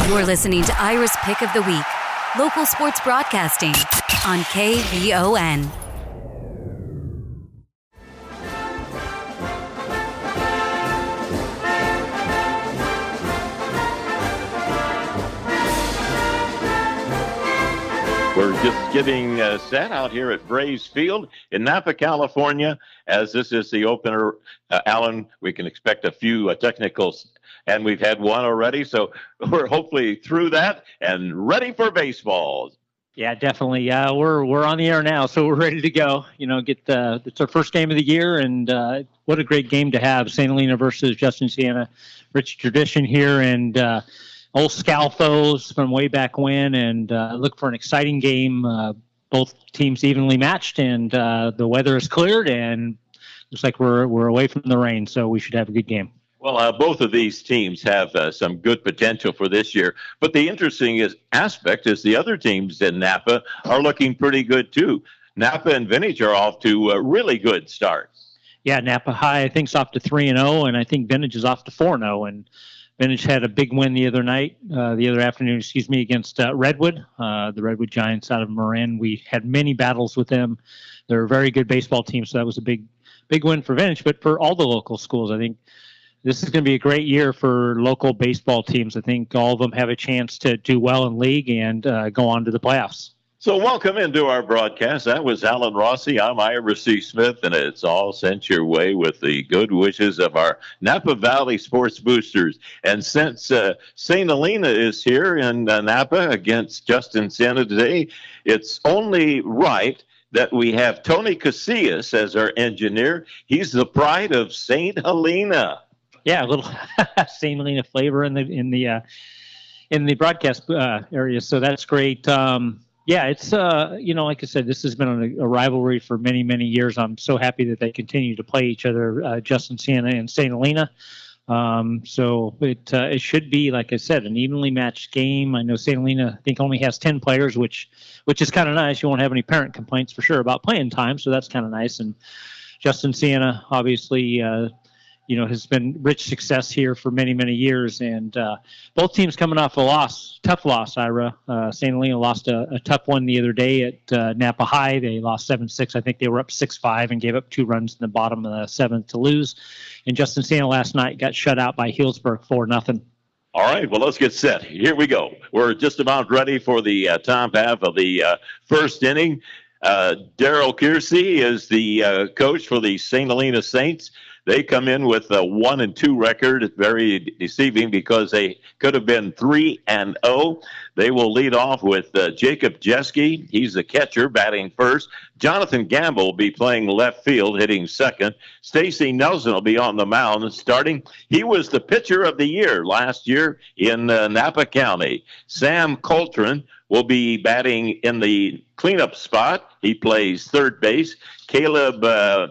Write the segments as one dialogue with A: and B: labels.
A: You're listening to Ira's Pick of the Week, local sports broadcasting on KVON.
B: We're just getting set out here at Braves Field in Napa, California. As this is the opener, Alan, we can expect a few technicals, and we've had one already. So we're hopefully through that and ready for baseball.
C: Yeah, definitely. We're on the air now, so we're ready to go. It's our first game of the year, and what a great game to have. St. Helena versus Justin Siena, rich tradition here, and old Scal foes from way back when, and look for an exciting game. Both teams evenly matched, and the weather is cleared, and looks like we're away from the rain, so we should have a good game.
B: Well, both of these teams have some good potential for this year, but the interesting aspect is the other teams in Napa are looking pretty good too. Napa and Vintage are off to a really good start.
C: Yeah, Napa High I think is off to 3-0, and I think Vintage is off to 4-0, and Vintage had a big win the other afternoon, against Redwood, the Redwood Giants out of Marin. We had many battles with them. They're a very good baseball team, so that was a big win for Vintage. But for all the local schools, I think this is going to be a great year for local baseball teams. I think all of them have a chance to do well in league and go on to the playoffs.
B: So welcome into our broadcast. That was Alan Rossi. I'm Ira C. Smith, and it's all sent your way with the good wishes of our Napa Valley Sports Boosters. And since St. Helena is here in Napa against Justin Siena today, it's only right that we have Tony Casillas as our engineer. He's the pride of St. Helena.
C: Yeah, a little St. Helena flavor in the broadcast area, so that's great. Yeah, it's, like I said, this has been a rivalry for many, many years. I'm so happy that they continue to play each other, Justin Siena and St. Helena. So it should be, like I said, an evenly matched game. I know St. Helena, I think, only has 10 players, which is kind of nice. You won't have any parent complaints for sure about playing time, so that's kind of nice. And Justin Siena, obviously, has been rich success here for many, many years. And both teams coming off a tough loss, Ira. St. Helena lost a tough one the other day at Napa High. They lost 7-6. I think they were up 6-5 and gave up 2 runs in the bottom of the 7th to lose. And Justin Siena last night got shut out by Healdsburg 4-0.
B: All right, well, let's get set. Here we go. We're just about ready for the top half of the first inning. Daryl Kiersey is the coach for the St. Helena Saints. They come in with a 1-2 record. It's very deceiving because they could have been 3-0. They will lead off with Jacob Jeske. He's the catcher, batting first. Jonathan Gamble will be playing left field, hitting second. Stacy Nelson will be on the mound starting. He was the pitcher of the year last year in Napa County. Sam Coltrane will be batting in the cleanup spot. He plays third base. Caleb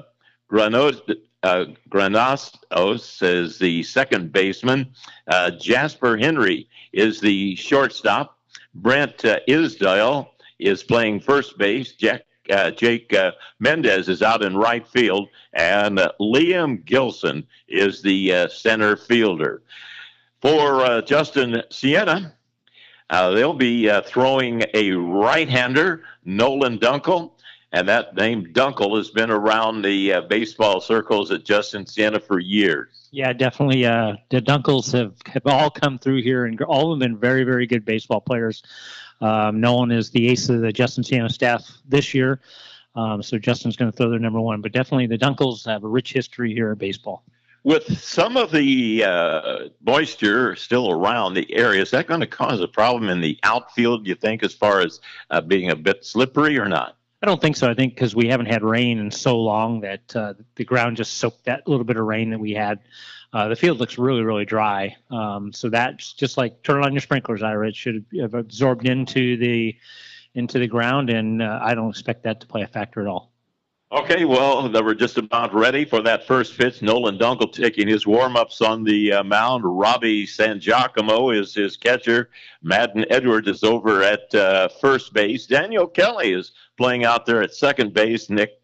B: Granostos is the second baseman. Jasper Henry is the shortstop. Brent Isdale is playing first base. Jake Mendez is out in right field. And Liam Gilson is the center fielder. For Justin Siena, they'll be throwing a right-hander, Nolan Dunkel. And that name Dunkel has been around the baseball circles at Justin Siena for years.
C: Yeah, definitely. The Dunkels have all come through here, and all of them been very, very good baseball players. Nolan is the ace of the Justin Siena staff this year. So Justin's going to throw their number one. But definitely the Dunkels have a rich history here in baseball.
B: With some of the moisture still around the area, is that going to cause a problem in the outfield, you think, as far as being a bit slippery or not?
C: I don't think so. I think because we haven't had rain in so long that the ground just soaked that little bit of rain that we had. The field looks really, really dry. So that's just like turn on your sprinklers, Ira. It should have absorbed into the ground, and I don't expect that to play a factor at all.
B: Okay, well, they were just about ready for that first pitch. Nolan Dunkel taking his warm-ups on the mound. Robbie San Giacomo is his catcher. Madden Edwards is over at first base. Daniel Kelly is playing out there at second base. Nick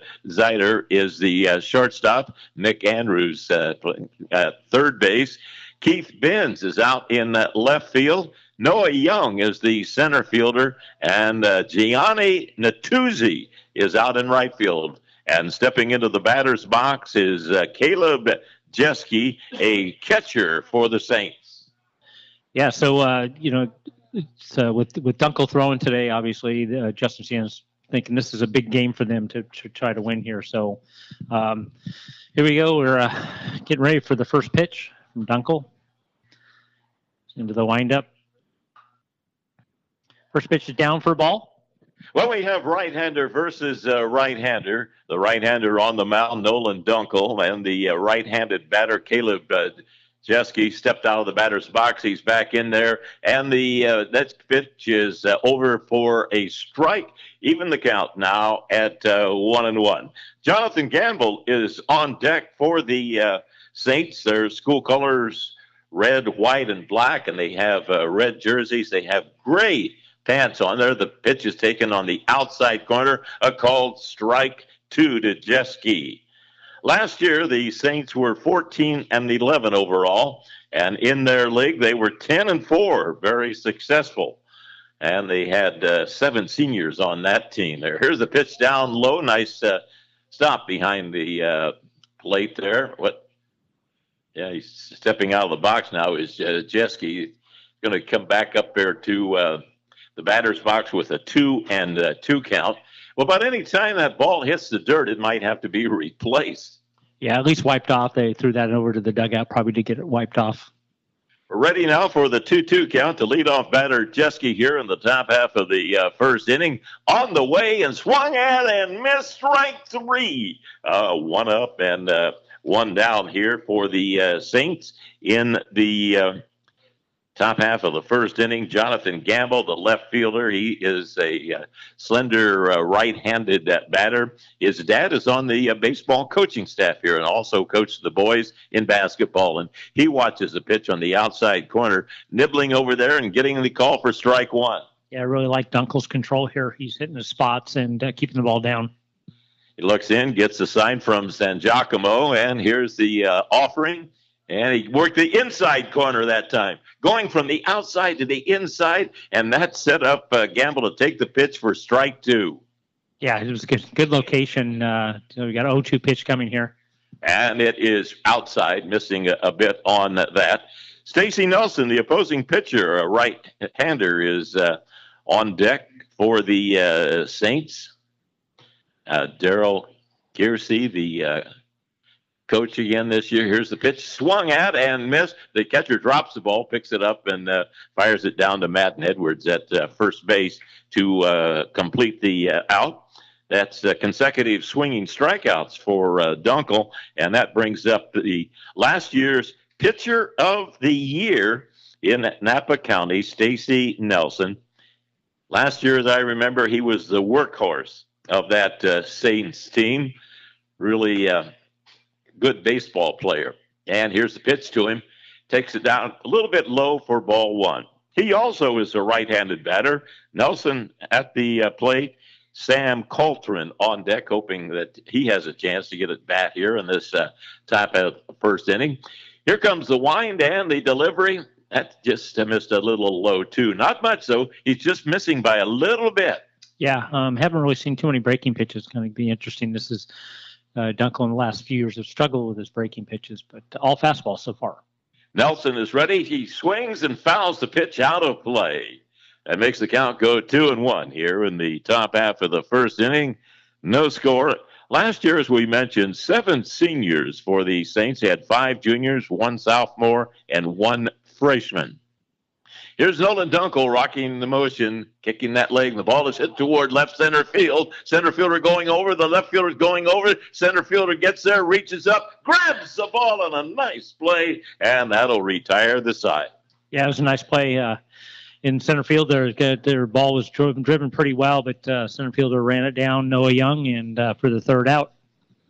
B: Zeider is the shortstop. Nick Andrews playing at third base. Keith Benz is out in left field. Noah Young is the center fielder, and Gianni Natuzzi is out in right field. And stepping into the batter's box is Caleb Jeske, a catcher for the Saints.
C: Yeah, so, it's, with Dunkel throwing today, obviously, Justin Sienna's thinking this is a big game for them to try to win here. So here we go. We're getting ready for the first pitch from Dunkel into the windup. First pitch is down for a ball.
B: Well, we have right-hander versus right-hander. The right-hander on the mound, Nolan Dunkel, and the right-handed batter, Caleb Jeske, stepped out of the batter's box. He's back in there, and the next pitch is over for a strike. Even the count now at 1-1. Jonathan Gamble is on deck for the Saints. Their school colors, red, white, and black, and they have red jerseys. They have gray pants on there. The pitch is taken on the outside corner, a called strike 2 to Jeske. Last year, the Saints were 14-11 overall, and in their league, they were 10-4, very successful. And they had 7 seniors on that team there. Here's the pitch down low. Nice stop behind the plate there. Yeah, he's stepping out of the box now. Is Jeske going to come back up there to the batter's box with a 2-2 count. Well, about any time that ball hits the dirt, it might have to be replaced.
C: Yeah, at least wiped off. They threw that over to the dugout probably to get it wiped off.
B: We're ready now for the 2-2 count. The leadoff batter, Jeske, here in the top half of the first inning. On the way and swung at and missed, strike 3. 1 up and 1 down here for the Saints in the top half of the first inning. Jonathan Gamble, the left fielder, he is a slender right-handed batter. His dad is on the baseball coaching staff here and also coached the boys in basketball. And he watches the pitch on the outside corner, nibbling over there and getting the call for strike 1.
C: Yeah, I really like Dunkel's control here. He's hitting the spots and keeping the ball down.
B: He looks in, gets the sign from San Giacomo, and here's the offering. And he worked the inside corner that time, going from the outside to the inside, and that set up Gamble to take the pitch for strike 2.
C: Yeah, it was a good location. So we got an 0-2 pitch coming here.
B: And it is outside, missing a bit on that. Stacy Nelson, the opposing pitcher, a right-hander, is on deck for the Saints. Daryl Kiersey, the coach again this year. Here's the pitch, swung at and missed. The catcher drops the ball, picks it up, and fires it down to Matt Edwards at first base to complete the out. That's consecutive swinging strikeouts for Dunkel, and that brings up the last year's pitcher of the year in Napa County, Stacy Nelson. Last year, as I remember, he was the workhorse of that Saints team. Really good baseball player. And here's the pitch to him. Takes it down a little bit low for ball 1. He also is a right-handed batter. Nelson at the plate. Sam Coltrane on deck, hoping that he has a chance to get at bat here in this top of the first inning. Here comes the wind and the delivery. That just missed a little low, too. Not much, though. He's just missing by a little bit.
C: Yeah, haven't really seen too many breaking pitches. Going to be interesting. This is Dunkel in the last few years have struggled with his breaking pitches, but all fastballs so far.
B: Nelson is ready. He swings and fouls the pitch out of play. That makes the count go 2-1 here in the top half of the first inning. No score. Last year, as we mentioned, 7 seniors for the Saints. They had 5 juniors, 1 sophomore, and 1 freshman. Here's Nolan Dunkel rocking the motion, kicking that leg. The ball is hit toward left center field. Center fielder going over. The left fielder is going over. Center fielder gets there, reaches up, grabs the ball on a nice play, and that'll retire the side.
C: Yeah, it was a nice play. In center field, their ball was driven pretty well, but center fielder ran it down, Noah Young, and for the third out.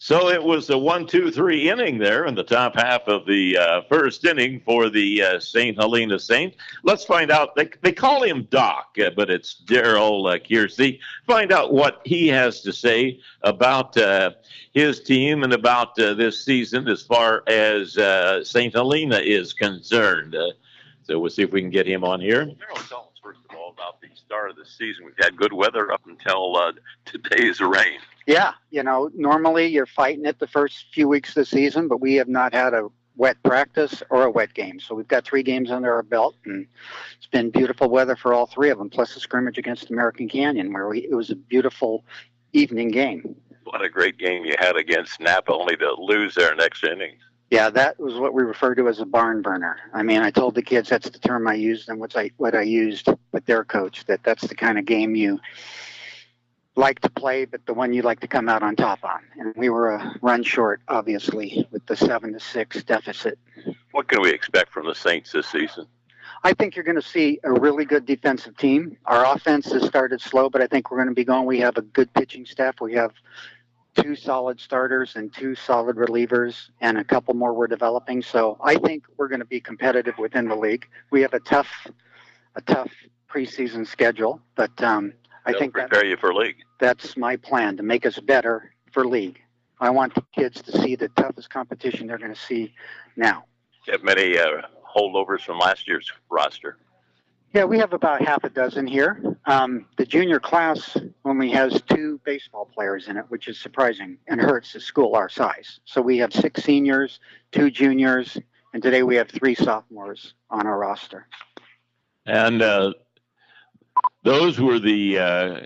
B: So it was a 1-2-3 inning there in the top half of the first inning for the St. Helena Saints. Let's find out. They call him Doc, but it's Darrell Kiersey. Find out what he has to say about his team and about this season as far as St. Helena is concerned. So we'll see if we can get him on here.
D: Darrell, tell us first of all about the start of the season. We've had good weather up until today's rain.
E: Yeah, normally you're fighting it the first few weeks of the season, but we have not had a wet practice or a wet game. So we've got 3 games under our belt, and it's been beautiful weather for all 3 of them, plus a scrimmage against American Canyon, where it was a beautiful evening game.
D: What a great game you had against Napa, only to lose there next innings.
E: Yeah, that was what we refer to as a barn burner. I mean, I told the kids that's the term I used and what I used with their coach, that's the kind of game you like to play, but the one you like to come out on top on. And we were a run short, obviously, with the 7-6 deficit.
D: What can we expect from the Saints this season?
E: I think you're going to see a really good defensive team. Our offense has started slow, but I think we're going to be going. We have a good pitching staff. We have 2 solid starters and 2 solid relievers, and a couple more we're developing. So I think we're going to be competitive within the league. We have a tough preseason schedule, but I think
D: prepare you for league.
E: That's my plan, to make us better for league. I want the kids to see the toughest competition they're going to see now.
D: You have many holdovers from last year's roster.
E: Yeah, we have about half a dozen here. The junior class only has 2 baseball players in it, which is surprising and hurts a school our size. So we have 6 seniors, 2 juniors, and today we have 3 sophomores on our roster.
B: And those were the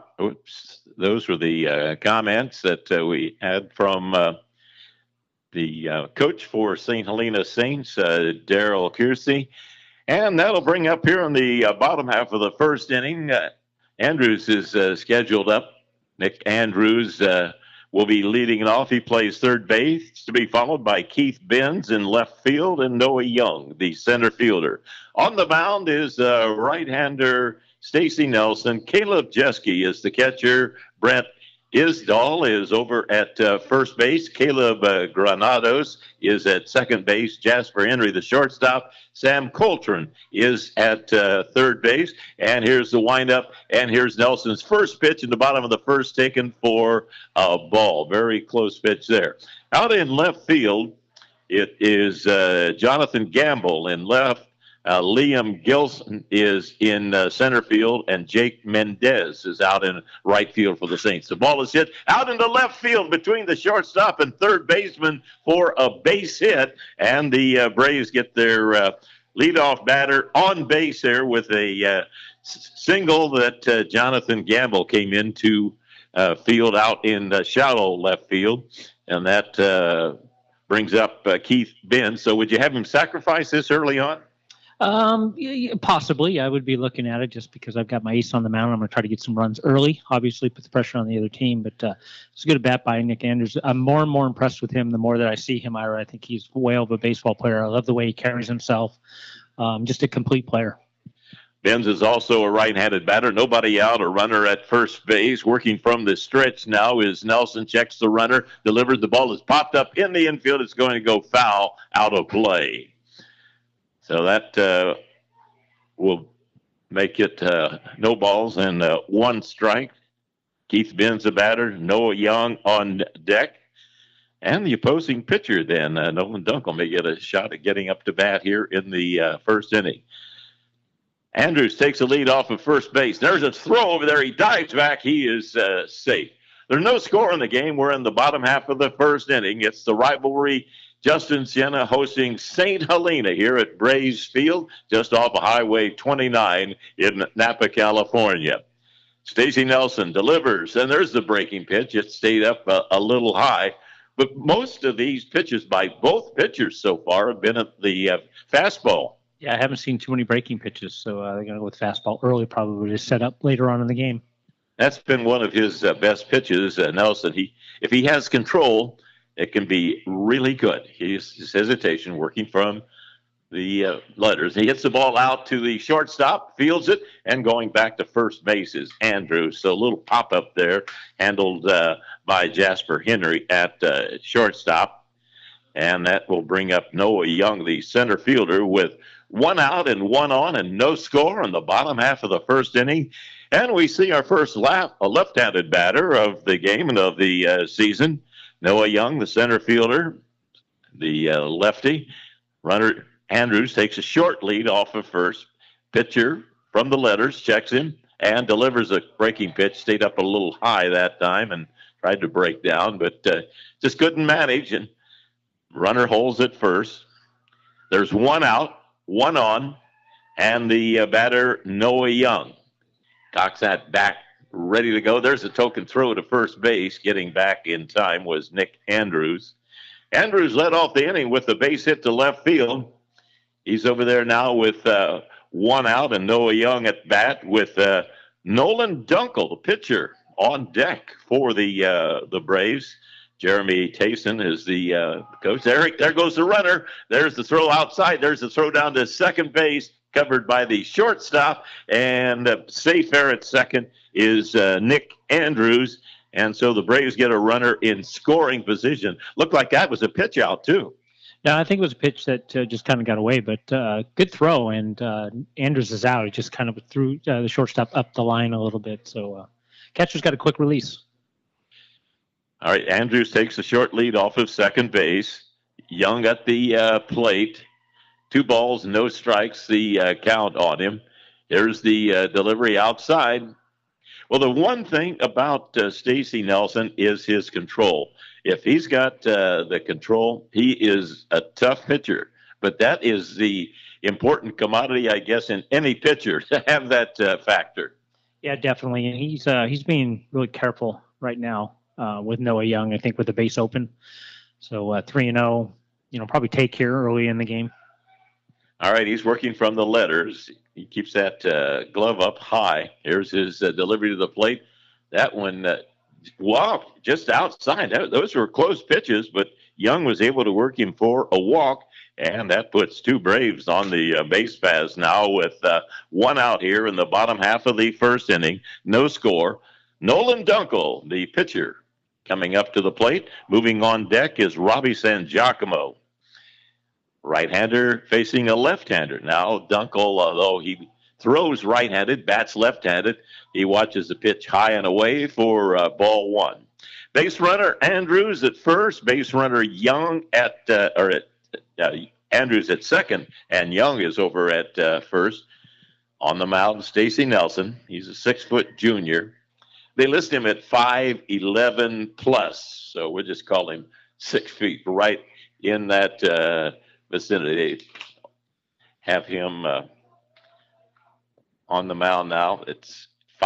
B: comments that we had from the coach for St. Helena Saints, Darrell Kiersey. And that'll bring up here in the bottom half of the first inning. Andrews is scheduled up. Nick Andrews will be leading it off. He plays third base, to be followed by Keith Benz in left field and Noah Young, the center fielder. On the mound is right-hander Stacy Nelson. Caleb Jeske is the catcher. Brent Isdahl is over at first base. Caleb Granados is at second base. Jasper Henry, the shortstop. Sam Coltrane is at third base. And here's the windup. And here's Nelson's first pitch in the bottom of the first, taken for a ball. Very close pitch there. Out in left field, it is Jonathan Gamble in left. Liam Gilson is in center field, and Jake Mendez is out in right field for the Saints. The ball is hit out into left field between the shortstop and third baseman for a base hit, and the Braves get their leadoff batter on base there with a single that Jonathan Gamble came into field out in shallow left field, and that brings up Keith Benz. So would you have him sacrifice this early on?
C: Possibly. I would be looking at it just because I've got my ace on the mound. I'm going to try to get some runs early, obviously put the pressure on the other team, but it's a good bat by Nick Andrews. I'm more and more impressed with him the more that I see him, Ira. I think he's a whale of a baseball player. I love the way he carries himself. Just a complete player.
B: Benz is also a right-handed batter. Nobody out, a runner at first base. Working from the stretch now is Nelson. Checks the runner, delivers. The ball is popped up in the infield. It's going to go foul, out of play. So that will make it no balls and 1 strike. Keith Benz, the batter. Noah Young on deck. And the opposing pitcher then, Nolan Dunkel, may get a shot at getting up to bat here in the first inning. Andrews takes the lead off of first base. There's a throw over there. He dives back. He is safe. There's no score in the game. We're in the bottom half of the first inning. It's the rivalry. Justin Siena hosting St. Helena here at Braves Field, just off of Highway 29 in Napa, California. Stacy Nelson delivers, and there's the breaking pitch. It stayed up a little high, but most of these pitches by both pitchers so far have been at the fastball.
C: Yeah, I haven't seen too many breaking pitches, so they're going to go with fastball early, probably to set up later on in the game.
B: That's been one of his best pitches, Nelson. If he has control, it can be really good. His hesitation working from the letters. He hits the ball out to the shortstop, fields it, and going back to first base is Andrews. So a little pop up there, handled by Jasper Henry at shortstop. And that will bring up Noah Young, the center fielder, with 1 out and 1 on and no score in the bottom half of the first inning. And we see our first left-handed batter of the game and of the season. Noah Young, the center fielder, the lefty. Runner Andrews takes a short lead off of first. Pitcher from the letters checks in and delivers a breaking pitch. Stayed up a little high that time and tried to break down, but just couldn't manage. And runner holds at first. There's 1 out, 1 on, and the batter, Noah Young, cocks that back, ready to go. There's a token throw to first base. Getting back in time was Nick Andrews. Andrews led off the inning with the base hit to left field. He's over there now with 1 out and Noah Young at bat with Nolan Dunkel, the pitcher, on deck for the Braves. Jeremy Tayson is the coach. There goes the runner. There's the throw outside. There's the throw down to second base, covered by the shortstop. And safe there at second is Nick Andrews. And so the Braves get a runner in scoring position. Looked like that was a pitch out, too.
C: No, I think it was a pitch that just kind of got away, but good throw. And Andrews is out. He just kind of threw the shortstop up the line a little bit. So catcher's got a quick release.
B: All right, Andrews takes a short lead off of second base. Young at the plate. 2 balls, no strikes, the count on him. Here's the delivery outside. Well, the one thing about Stacey Nelson is his control. If he's got the control, he is a tough pitcher. But that is the important commodity, I guess, in any pitcher, to have that factor.
C: Yeah, definitely. And he's being really careful right now with Noah Young, I think, with the base open. So 3-0, probably take here early in the game.
B: All right, he's working from the letters. He keeps that glove up high. Here's his delivery to the plate. That one, just outside. Those were close pitches, but Young was able to work him for a walk, and that puts 2 Braves on the base paths now with 1 out here in the bottom half of the first inning. No score. Nolan Dunkel, the pitcher, coming up to the plate. Moving on deck is Robbie San Giacomo. Right-hander facing a left-hander. Now, Dunkel, although he throws right-handed, bats left-handed, he watches the pitch high and away for ball 1. Base runner Andrews at first. Base runner Young Andrews at second, and Young is over at first. On the mound, Stacey Nelson. He's a 6-foot junior. They list him at 5'11 plus, so we'll just call him 6 feet, right in that vicinity. They have him on the mound now. It's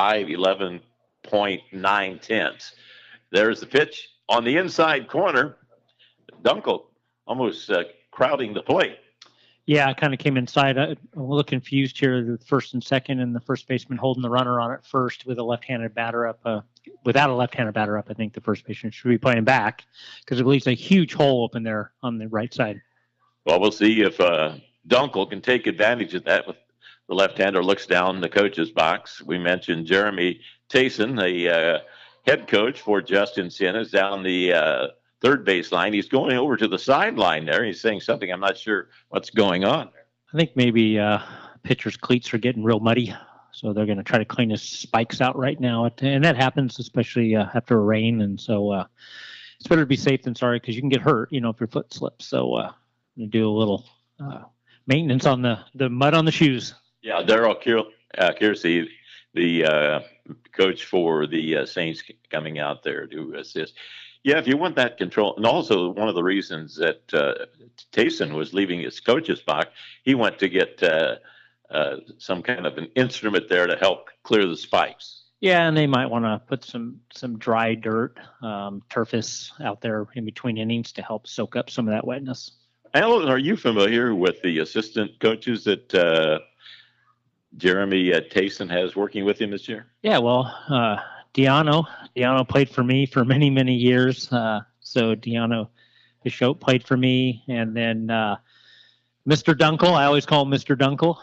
B: 5'11.9". There's the pitch on the inside corner. Dunkel almost crowding the plate.
C: Yeah, I kind of came inside. I'm a little confused here. The first and second, and the first baseman holding the runner on at first with a left-handed batter up. Without a left-handed batter up, I think the first baseman should be playing back because it leaves a huge hole open there on the right side.
B: Well, we'll see if Dunkel can take advantage of that. With the left-hander looks down the coach's box. We mentioned Jeremy Tayson, the head coach for Justin Sienna, is down the third base line. He's going over to the sideline there. He's saying something. I'm not sure what's going on.
C: I think maybe pitcher's cleats are getting real muddy, so they're going to try to clean his spikes out right now. And that happens especially after a rain. And so it's better to be safe than sorry because you can get hurt, if your foot slips. So you do a little maintenance on the mud on the shoes.
B: Yeah, Daryl Kiersey, the coach for the Saints, coming out there to assist. Yeah, if you want that control, and also one of the reasons that Tayson was leaving his coach's box, he went to get some kind of an instrument there to help clear the spikes.
C: Yeah, and they might want to put some dry dirt, turfus out there in between innings to help soak up some of that wetness.
B: Alan, are you familiar with the assistant coaches that Jeremy Tayson has working with him this year?
C: Yeah, well, Diano played for me for many, many years. So Diano Bishop played for me. And then Mr. Dunkel. I always call him Mr. Dunkel,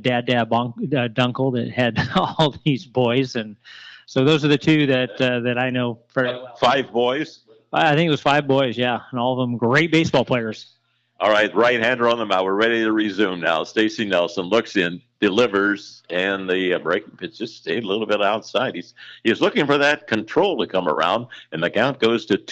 C: Dunkel that had all these boys. And so those are the two that I know.
B: Five boys?
C: I think it was 5 boys, yeah. And all of them great baseball players.
B: All right, right-hander on the mound. We're ready to resume now. Stacey Nelson looks in, delivers, and the breaking pitch just stayed a little bit outside. He's looking for that control to come around, and the count goes to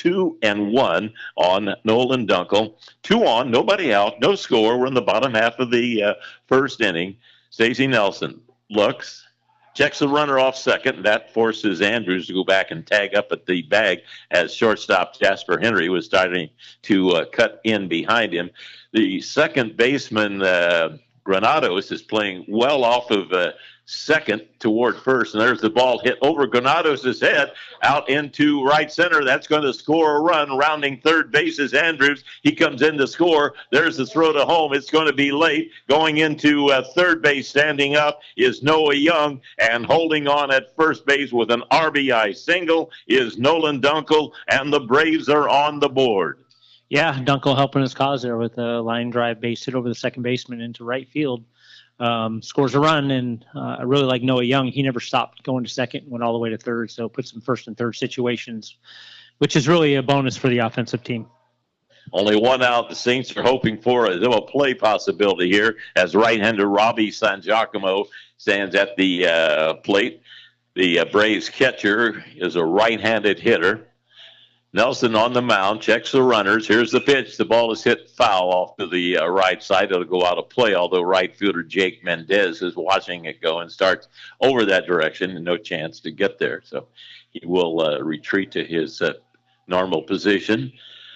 B: 2-1 on Nolan Dunkel. 2 on, nobody out, no score. We're in the bottom half of the first inning. Stacey Nelson looks, checks the runner off second. That forces Andrews to go back and tag up at the bag as shortstop Jasper Henry was starting to cut in behind him. The second baseman, Granados, is playing well off of second toward first, and there's the ball hit over Granados' head out into right center. That's going to score a run. Rounding third base is Andrews. He comes in to score. There's the throw to home. It's going to be late. Going into third base, standing up is Noah Young, and holding on at first base with an RBI single is Nolan Dunkel, and the Braves are on the board.
C: Yeah, Dunkel helping his cause there with a line drive base hit over the second baseman into right field. Scores a run, and I really like Noah Young. He never stopped going to second, went all the way to third, so puts him first and third situations, which is really a bonus for the offensive team.
B: Only 1 out. The Saints are hoping for a double play possibility here as right-hander Robbie San Giacomo stands at the plate. The Braves catcher is a right-handed hitter. Nelson on the mound, checks the runners. Here's the pitch. The ball is hit foul off to the right side. It'll go out of play, although right fielder Jake Mendez is watching it go and starts over that direction and no chance to get there. So he will retreat to his normal position.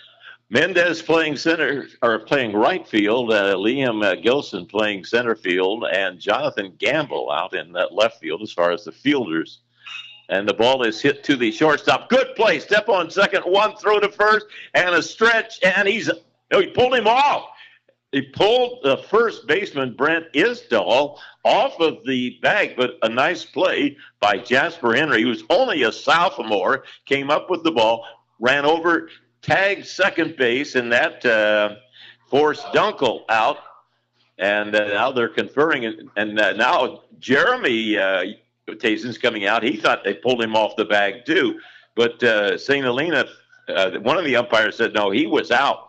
B: Mendez playing playing right field, Liam Gilson playing center field, and Jonathan Gamble out in that left field as far as the fielders. And the ball is hit to the shortstop. Good play. Step on second. 1 throw to first. And a stretch. And he pulled him off. He pulled the first baseman, Brent Isdall, off of the bag. But a nice play by Jasper Henry, who's only a sophomore, came up with the ball, ran over, tagged second base, and that forced Dunkel out. And now they're conferring. And now Jeremy Taysen's coming out. He thought they pulled him off the bag too, but St. Helena, one of the umpires said no, he was out.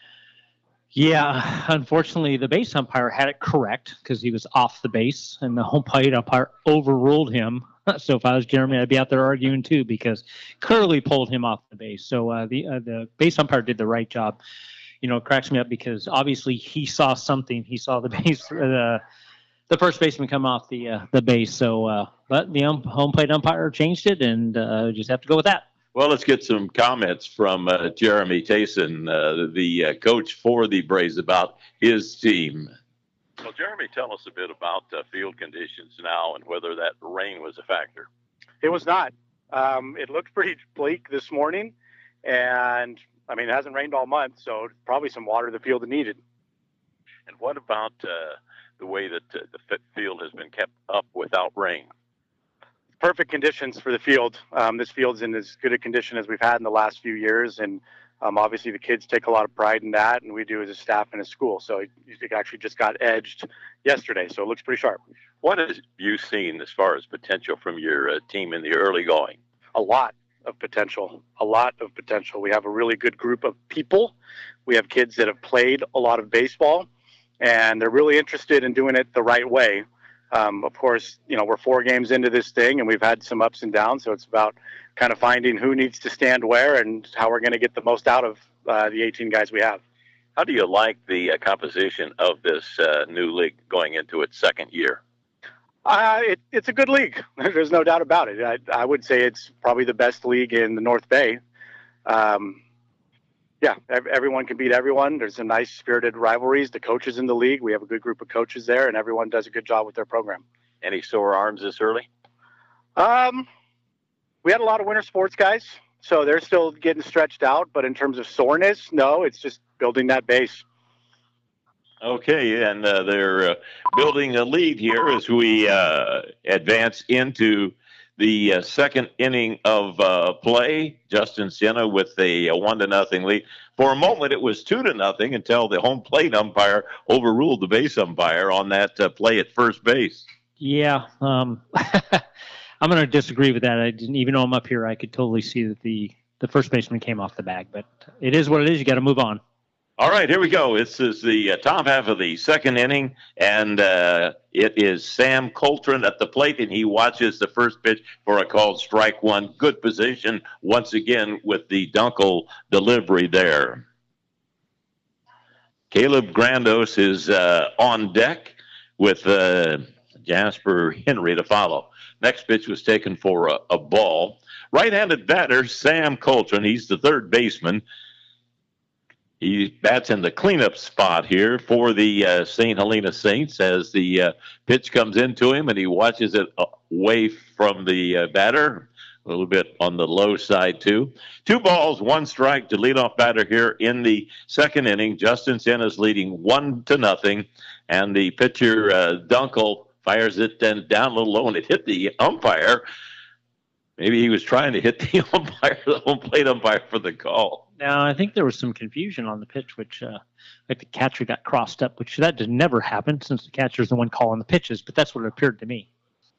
C: Yeah, unfortunately, the base umpire had it correct because he was off the base, and the home plate umpire overruled him. So if I was Jeremy, I'd be out there arguing too because clearly pulled him off the base. So the base umpire did the right job. You know, it cracks me up because obviously he saw something. He saw the base. The first baseman come off the base. So, but the home plate umpire changed it, and just have to go with that.
B: Well, let's get some comments from Jeremy Taysen, the coach for the Braves, about his team.
D: Well, Jeremy, tell us a bit about field conditions now and whether that rain was a factor.
F: It was not. It looked pretty bleak this morning, and I mean, it hasn't rained all month, so probably some water the field needed.
D: And what about the way that the field has been kept up without rain?
F: Perfect conditions for the field. This field's in as good a condition as we've had in the last few years, and obviously the kids take a lot of pride in that, and we do as a staff and a school. So it actually just got edged yesterday, so it looks pretty sharp.
D: What have you seen as far as potential from your team in the early going?
F: A lot of potential. We have a really good group of people. We have kids that have played a lot of baseball, and they're really interested in doing it the right way. Of course, you know, we're 4 games into this thing, and we've had some ups and downs, so it's about kind of finding who needs to stand where and how we're going to get the most out of the 18 guys we have.
D: How do you like the composition of this new league going into its second year?
F: It's a good league. There's no doubt about it. I would say it's probably the best league in the North Bay. Yeah, everyone can beat everyone. There's some nice spirited rivalries. The coaches in the league, we have a good group of coaches there, and everyone does a good job with their program.
D: Any sore arms this early?
F: We had a lot of winter sports guys, so they're still getting stretched out. But in terms of soreness, no, it's just building that base.
B: Okay, and they're building a lead here as we advance into the second inning of play. Justin Siena with a 1-0 lead. For a moment, it was 2-0 until the home plate umpire overruled the base umpire on that play at first base.
C: Yeah, I'm going to disagree with that. I didn't even though I'm up here. I could totally see that the first baseman came off the bag, but it is what it is. You got to move on.
B: All right, here we go. This is the top half of the second inning, and it is Sam Coltrane at the plate, and he watches the first pitch for a called strike one. Good position once again with the Dunkel delivery there. Caleb Grandos is on deck with Jasper Henry to follow. Next pitch was taken for a ball. Right-handed batter, Sam Coltrane. He's the third baseman. He bats in the cleanup spot here for the St. Helena Saints as the pitch comes into him, and he watches it away from the batter, a little bit on the low side, too. 2 balls, 1 strike to leadoff batter here in the second inning. Justin Siena's leading 1-0, and the pitcher, Dunkel, fires it then down a little low, and it hit the umpire. Maybe he was trying to hit the umpire, the home plate umpire, for the call.
C: Now, I think there was some confusion on the pitch, which like the catcher got crossed up, which that never happen since the catcher's the one calling the pitches, but that's what it appeared to me.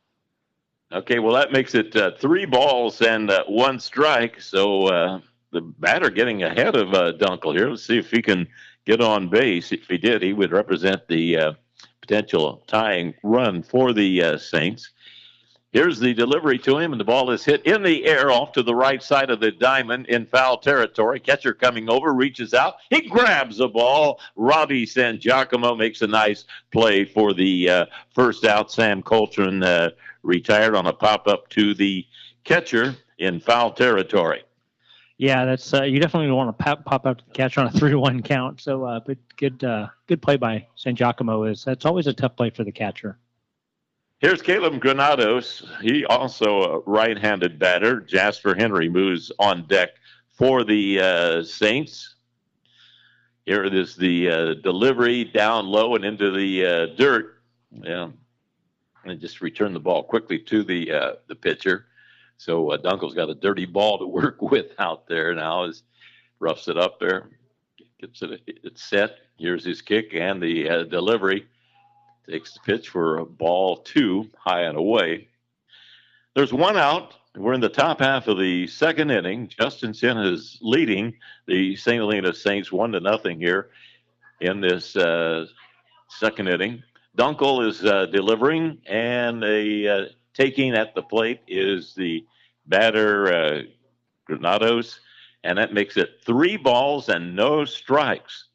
B: Okay, well, that makes it 3 balls and 1 strike. So the batter getting ahead of Dunkel here. Let's see if he can get on base. If he did, he would represent the potential tying run for the Saints. Here's the delivery to him, and the ball is hit in the air off to the right side of the diamond in foul territory. Catcher coming over, reaches out. He grabs the ball. Robbie San Giacomo makes a nice play for the first out. Sam Coltrane retired on a pop-up to the catcher in foul territory.
C: Yeah, that's you definitely want to pop out to the catcher on a 3-1 count. So, but good play by San Giacomo. That's always a tough play for the catcher.
B: Here's Caleb Granados. He also a right-handed batter. Jasper Henry moves on deck for the Saints. Here it is, the delivery down low and into the dirt. Yeah, and just return the ball quickly to the pitcher. So Dunkel's got a dirty ball to work with out there now. As roughs it up there, gets it's set. Here's his kick and the delivery. Takes the pitch for a ball 2, high and away. There's 1 out. We're in the top half of the second inning. Justin Siena is leading the St. Helena Saints 1-0 here in this second inning. Dunkel is delivering, and taking at the plate is the batter, Granados, and that makes it 3 balls and no strikes.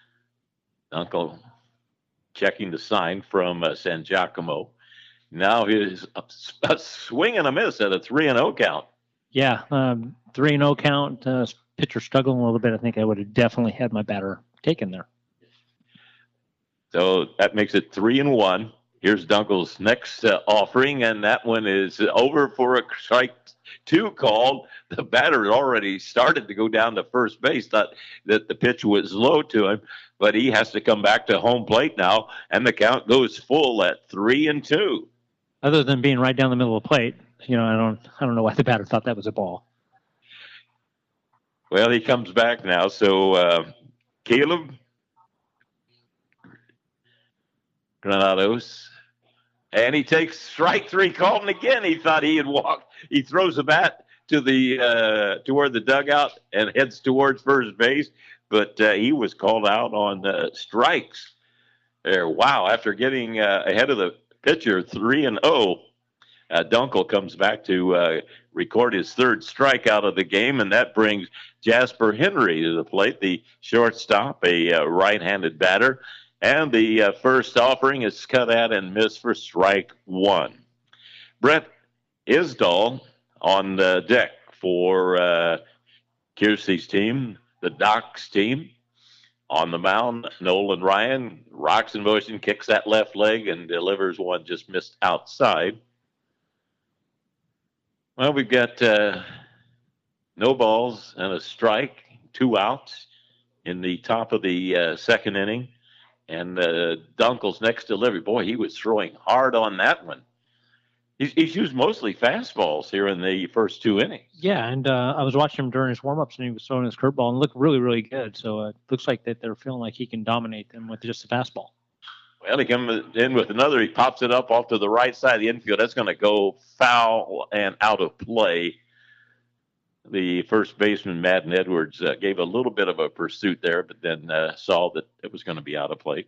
B: Dunkel checking the sign from San Giacomo. Now he's a swing and a miss at a 3-0 count.
C: Yeah, 3-0 count. Pitcher struggling a little bit. I think I would have definitely had my batter taken there.
B: So that makes it 3-1. Here's Dunkel's next offering, and that one is over for a strike 2 called. The batter had already started to go down to first base, thought that the pitch was low to him, but he has to come back to home plate now, and the count goes full at 3-2.
C: Other than being right down the middle of the plate, I don't know why the batter thought that was a ball.
B: Well, he comes back now, so Caleb Granados, and he takes strike 3 called, and again he thought he had walked. He throws the bat to the toward the dugout and heads towards first base, but he was called out on strikes there. Wow! After getting ahead of the pitcher 3-0, Dunkel comes back to record his 3rd strikeout of the game, and that brings Jasper Henry to the plate, the shortstop, a right-handed batter. And the first offering is cut at and missed for strike 1. Brett Isdahl on the deck for Kiersey's team, the Doc's team. On the mound, Nolan Ryan rocks in motion, kicks that left leg, and delivers one just missed outside. Well, we've got no balls and a strike, 2 outs in the top of the second inning. And Dunkel's next delivery, boy, he was throwing hard on that one. He's used mostly fastballs here in the first 2 innings.
C: Yeah, and I was watching him during his warm-ups, and he was throwing his curveball and looked really, really good. So it looks like that they're feeling like he can dominate them with just a fastball.
B: Well, he comes in with another. He pops it up off to the right side of the infield. That's going to go foul and out of play. The first baseman, Madden Edwards, gave a little bit of a pursuit there, but then saw that it was going to be out of play.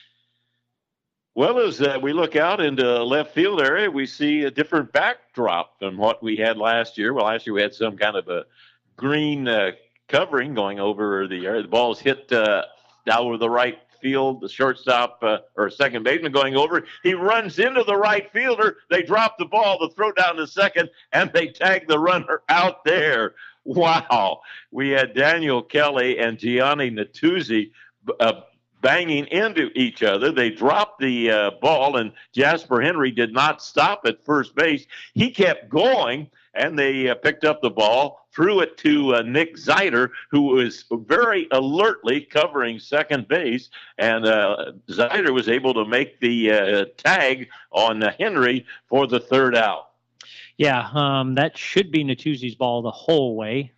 B: Well, as we look out into left field area, we see a different backdrop than what we had last year. Well, last year we had some kind of a green covering going over the area. The ball's hit down over the right field. The shortstop or second baseman going over. He runs into the right fielder. They drop the ball, the throw down to second, and they tag the runner out there. Wow. We had Daniel Kelly and Gianni Natuzzi banging into each other. They dropped the ball, and Jasper Henry did not stop at first base. He kept going, and they picked up the ball, threw it to Nick Zeider, who was very alertly covering second base, and Zeider was able to make the tag on Henry for the third out.
C: Yeah, that should be Natuzzi's ball the whole way.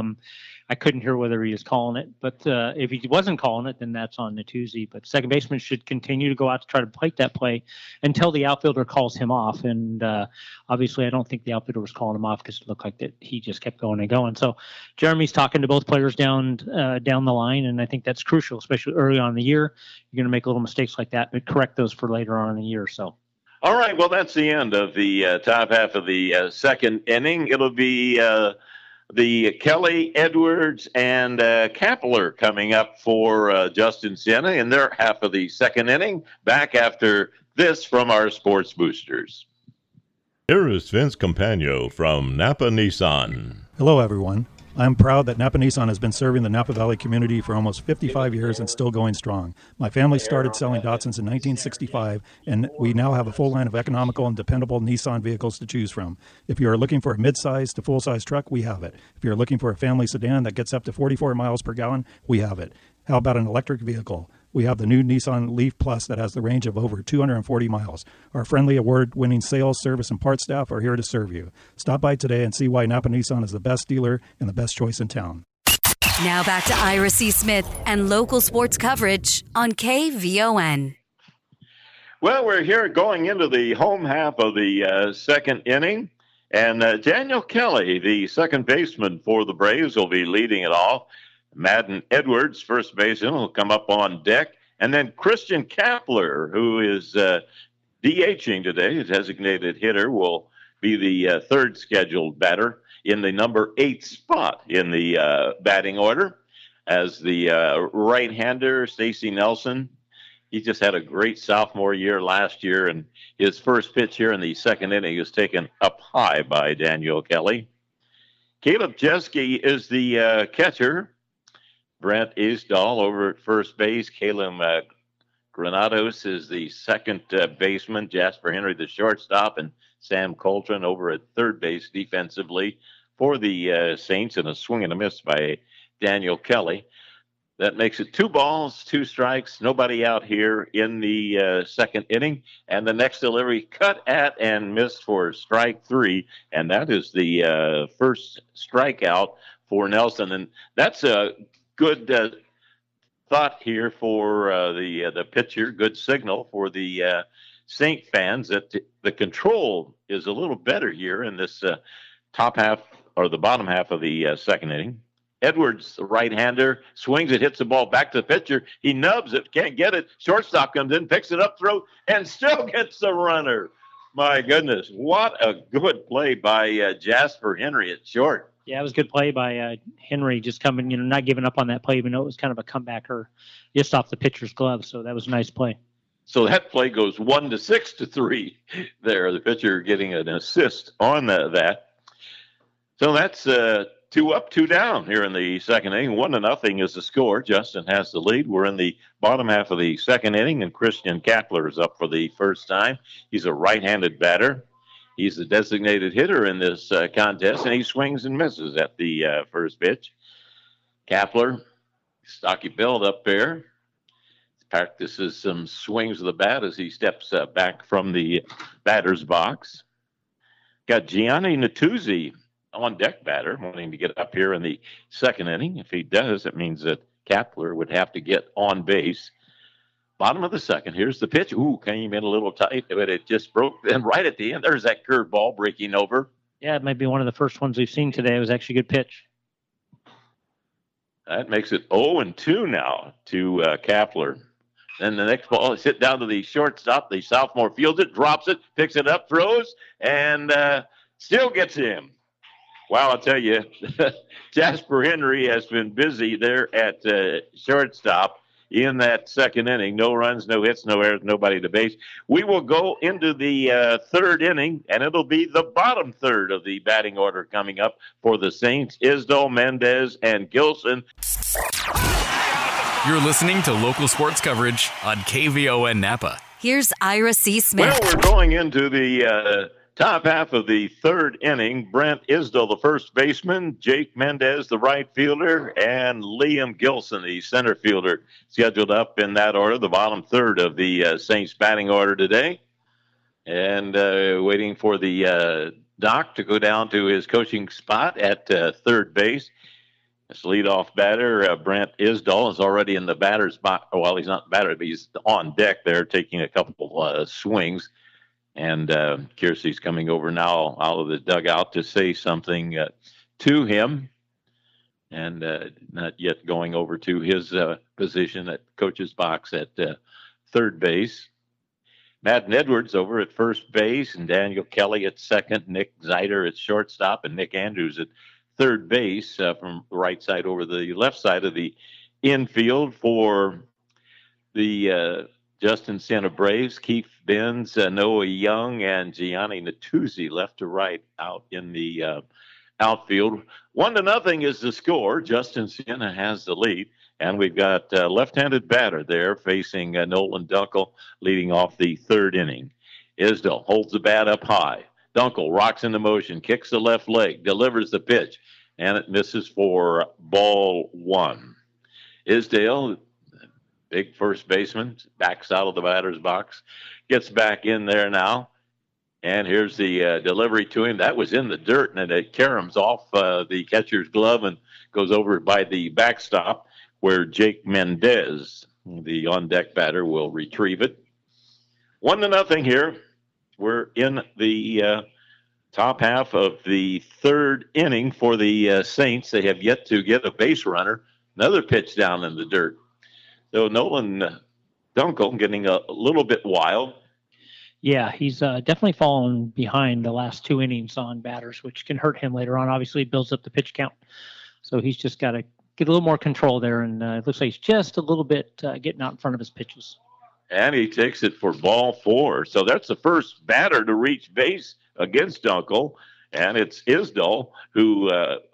C: I couldn't hear whether he was calling it, but if he wasn't calling it, then that's on Natuzzi. But second baseman should continue to go out to try to plate that play until the outfielder calls him off. And obviously, I don't think the outfielder was calling him off because it looked like that he just kept going and going. So Jeremy's talking to both players down the line, and I think that's crucial, especially early on in the year. You're going to make little mistakes like that, but correct those for later on in the year. So.
B: All right, well, that's the end of the top half of the second inning. It'll be the Kelly, Edwards, and Kapler coming up for Justin Siena in their half of the second inning. Back after this from our Sports Boosters.
G: Here is Vince Campagno from Napa Nissan.
H: Hello, everyone. I'm proud that Napa Nissan has been serving the Napa Valley community for almost 55 years and still going strong. My family started selling Datsuns in 1965, and we now have a full line of economical and dependable Nissan vehicles to choose from. If you are looking for a mid-size to full-size truck, we have it. If you're looking for a family sedan that gets up to 44 miles per gallon, we have it. How about an electric vehicle? We have the new Nissan Leaf Plus that has the range of over 240 miles. Our friendly award-winning sales, service, and parts staff are here to serve you. Stop by today and see why Napa Nissan is the best dealer and the best choice in town.
A: Now back to Ira C. Smith and local sports coverage on KVON.
B: Well, we're here going into the home half of the second inning. And Daniel Kelly, the second baseman for the Braves, will be leading it off. Madden Edwards, first baseman, will come up on deck. And then Christian Kapler, who is DHing today, a designated hitter, will be the third scheduled batter in the number 8 spot in the batting order. As the right-hander, Stacey Nelson, he just had a great sophomore year last year, and his first pitch here in the second inning is taken up high by Daniel Kelly. Caleb Jeske is the catcher. Brent Isdahl over at first base. Caleb Granados is the second baseman. Jasper Henry, the shortstop, and Sam Coltrane over at third base defensively for the Saints, and a swing and a miss by Daniel Kelly. That makes it 2 balls, 2 strikes, nobody out here in the second inning. And the next delivery cut at and missed for strike 3, and that is the first strikeout for Nelson. And that's a good thought here for the pitcher, good signal for the Saint fans that the control is a little better here in this top half or the bottom half of the second inning. Edwards, the right-hander, swings it, hits the ball back to the pitcher. He nubs it, can't get it. Shortstop comes in, picks it up, throw, and still gets the runner. My goodness, what a good play by Jasper Henry at short.
C: Yeah, it was a good play by Henry, just coming, not giving up on that play, even though it was kind of a comebacker just off the pitcher's glove. So that was a nice play.
B: So that play goes 1-6-3 there. The pitcher getting an assist on that. So that's 2 up, 2 down here in the second inning. 1-0 is the score. Justin has the lead. We're in the bottom half of the second inning, and Christian Kapler is up for the first time. He's a right-handed batter. He's the designated hitter in this contest, and he swings and misses at the first pitch. Kapler, stocky build up there. Practices some swings of the bat as he steps back from the batter's box. got Gianni Natuzzi on deck batter, wanting to get up here in the second inning. If he does, it means that Kapler would have to get on base. Bottom of the second. Here's the pitch. Ooh, came in a little tight, but it just broke. Then right at the end, there's that curveball breaking over.
C: Yeah, it might be one of the first ones we've seen today. It was actually a good pitch.
B: That makes it 0-2 now to Kapler. Then the next ball is hit down to the shortstop. The sophomore fields it, drops it, picks it up, throws, and still gets him. Wow, I'll tell you, Jasper Henry has been busy there at shortstop in that second inning. No runs, no hits, no errors, nobody to base. We will go into the third inning, and it'll be the bottom third of the batting order coming up for the Saints. Isdall, Mendez, and Gilson.
I: You're listening to local sports coverage on KVON Napa.
A: Here's Ira C. Smith.
B: Well, we're going into the top half of the third inning. Brent Isdall, the first baseman, Jake Mendez, the right fielder, and Liam Gilson, the center fielder, scheduled up in that order, the bottom third of the Saints batting order today. And waiting for the Doc to go down to his coaching spot at third base. This leadoff batter, Brent Isdall, is already in the batter's box. Well, he's not batter, but he's on deck there taking a couple swings. And Kiersey's coming over now out of the dugout to say something to him. And not yet going over to his position at coach's box at third base. Madden Edwards over at first base, and Daniel Kelly at second, Nick Zeider at shortstop, and Nick Andrews at third base from the right side over the left side of the infield for the Justin Siena Braves. Keith Benz, Noah Young, and Gianni Natuzzi left to right out in the outfield. 1-0 is the score. Justin Siena has the lead, and we've got a left-handed batter there facing Nolan Dunkel leading off the third inning. Isdall holds the bat up high. Dunkel rocks into motion, kicks the left leg, delivers the pitch, and it misses for ball one. Isdale, big first baseman, backs out of the batter's box, gets back in there now, and here's the delivery to him. That was in the dirt, and it caroms off the catcher's glove and goes over by the backstop where Jake Mendez, the on-deck batter, will retrieve it. 1-0 here. We're in the top half of the third inning for the Saints. They have yet to get a base runner. Another pitch down in the dirt. So Nolan Dunkel getting a little bit wild.
C: Yeah, he's definitely fallen behind the last two innings on batters, which can hurt him later on. Obviously, it builds up the pitch count. So he's just got to get a little more control there, and it looks like he's just a little bit getting out in front of his pitches.
B: And he takes it for ball four. So that's the first batter to reach base against Dunkel. And it's Isdall who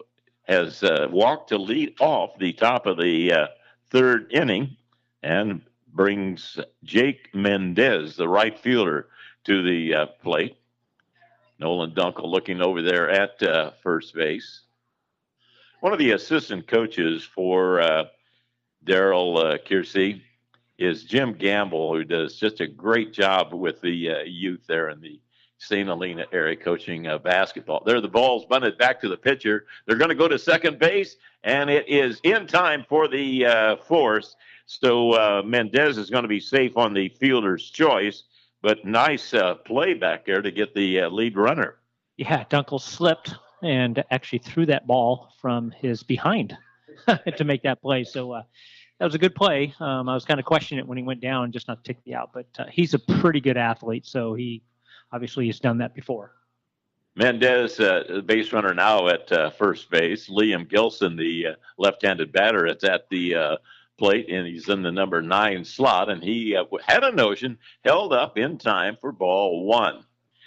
B: has walked to lead off the top of the third inning and brings Jake Mendez, the right fielder, to the plate. Nolan Dunkel looking over there at first base. One of the assistant coaches for Darrell Kiersey is Jim Gamble, who does just a great job with the youth there in the St. Helena area coaching basketball. There, the ball's bunted back to the pitcher. They're going to go to second base, and it is in time for the force. So Mendez is going to be safe on the fielder's choice, but nice play back there to get the lead runner.
C: Yeah, Dunkel slipped and actually threw that ball from his behind to make that play. So that was a good play. I was kind of questioning it when he went down, just not to take me out. But he's a pretty good athlete, so he obviously has done that before.
B: Mendez, base runner now at first base. Liam Gilson, the left-handed batter, is at the plate, and he's in the number 9 slot. And he had a notion, held up in time for ball one.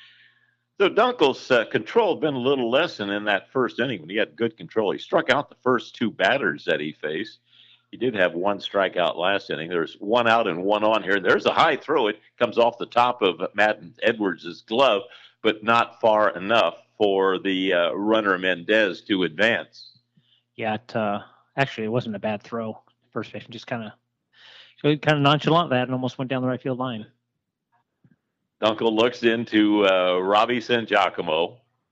B: So Dunkel's control had been a little less than in that first inning when he had good control. He struck out the first two batters that he faced. He did have one strikeout last inning. There's one out and one on here. There's a high throw. It comes off the top of Madden Edwards' glove, but not far enough for the runner Mendez to advance.
C: Yeah, actually, it wasn't a bad throw. First baseman just kind of nonchalant that and almost went down the right field line.
B: Dunkel looks into Robbie San Giacomo.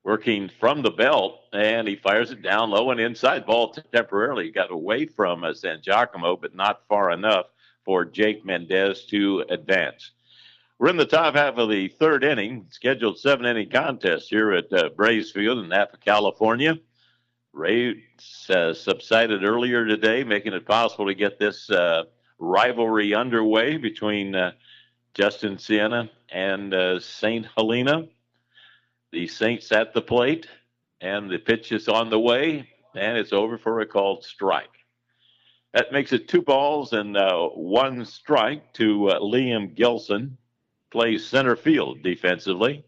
B: working from the belt, and he fires it down low and inside. Ball temporarily got away from San Giacomo, but not far enough for Jake Mendez to advance. We're in the top half of the third inning, scheduled 7-inning contest here at Braves Field in Napa, California. Rays subsided earlier today, making it possible to get this rivalry underway between Justin Siena and St. Helena. The Saints at the plate, and the pitch is on the way, and it's over for a called strike. That makes it 2 balls and 1 strike to Liam Gilson. Plays center field defensively.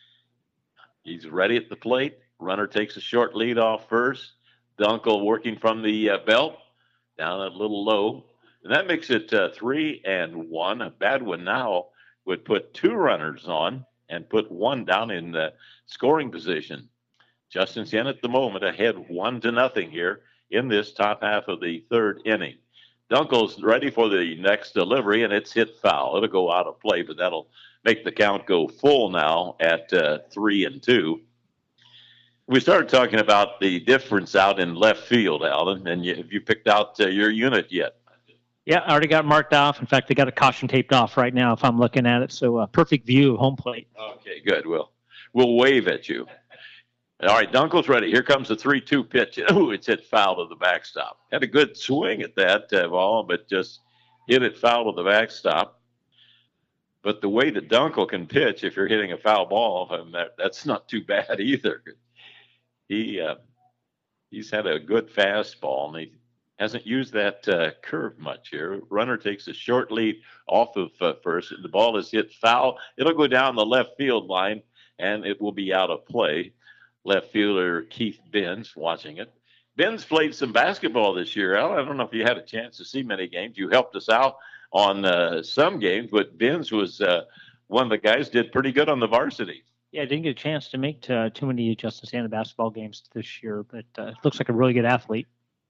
B: He's ready at the plate. Runner takes a short lead off first. Dunkel working from the belt, down a little low. And that makes it 3-1. A bad one now would put 2 runners on and put 1 down in the scoring position. Justin Siena at the moment ahead 1-0 here in this top half of the third inning. Dunkel's ready for the next delivery, and it's hit foul. It'll go out of play, but that'll make the count go full now at 3-2. We started talking about the difference out in left field, Alan, and have you picked out your unit yet?
C: Yeah, I already got marked off. In fact, they got a caution taped off right now if I'm looking at it. So a perfect view of home plate.
B: Okay, good. We'll wave at you. All right, Dunkel's ready. Here comes the 3-2 pitch. Ooh, it's hit foul to the backstop. Had a good swing at that ball, but just hit it foul to the backstop. But the way that Dunkel can pitch, if you're hitting a foul ball, that's not too bad either. He's had a good fastball, and he hasn't used that curve much here. Runner takes a short lead off of first. The ball is hit foul. It'll go down the left field line, and it will be out of play. Left fielder Keith Benz watching it. Benz played some basketball this year, Al. I don't know if you had a chance to see many games. You helped us out on some games, but Benz was one of the guys did pretty good on the varsity.
C: Yeah, I didn't get a chance to make too many Justin Siena basketball games this year, but looks like a really good athlete.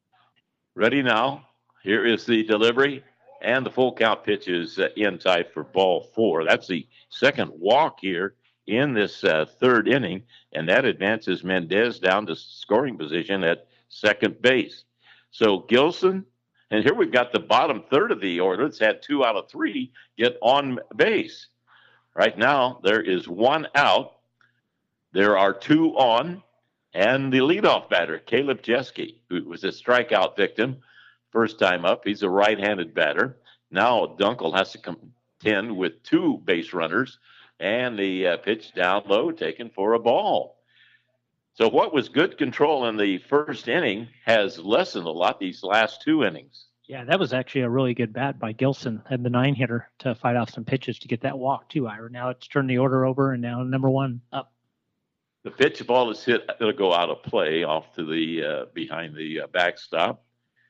B: Ready now. Here is the delivery, and the full count pitch is in tight for ball 4. That's the second walk here in this third inning, and that advances Mendez down to scoring position at second base. So Gilson, and here we've got the bottom third of the order. It's had 2 out of 3 get on base. Right now, there is 1 out. There are 2 on, and the leadoff batter, Caleb Jeske, who was a strikeout victim first time up. He's a right-handed batter. Now Dunkel has to contend with 2 base runners, and the pitch down low taken for a ball. So what was good control in the first inning has lessened a lot these last 2 innings.
C: Yeah, that was actually a really good bat by Gilson, had the 9-hitter to fight off some pitches to get that walk too, Ira. Now it's turned the order over, and now number 1 up.
B: The pitch ball is hit. It'll go out of play off to the behind the backstop.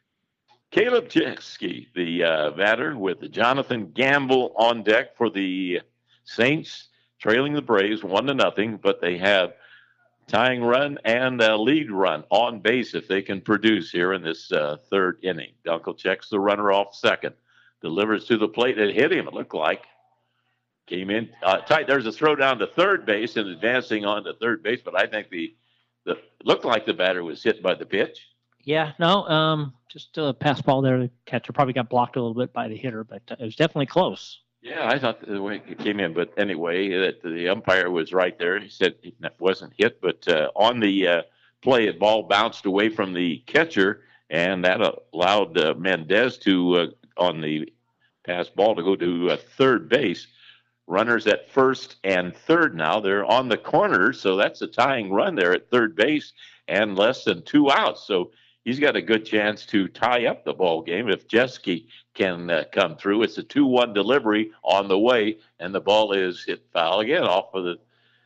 B: Caleb Jeske, the batter, with Jonathan Gamble on deck for the Saints, trailing the Braves 1-0, but they have tying run and a lead run on base if they can produce here in this third inning. Dunkel checks the runner off second, delivers to the plate. It hit him, it looked like. Came in tight. There's a throw down to third base and advancing on to third base, but I think the looked like the batter was hit by the pitch.
C: Yeah, no, just a pass ball there. The catcher probably got blocked a little bit by the hitter, but it was definitely close.
B: Yeah, I thought the way it came in, but anyway, that the umpire was right there. He said it wasn't hit, but on the play, the ball bounced away from the catcher, and that allowed Mendez to, on the pass ball, to go to third base. Runners at first and third now. They're on the corner, so that's a tying run there at third base and less than 2 outs. So he's got a good chance to tie up the ball game if Jeske can come through. It's a 2-1 delivery on the way, and the ball is hit foul again off of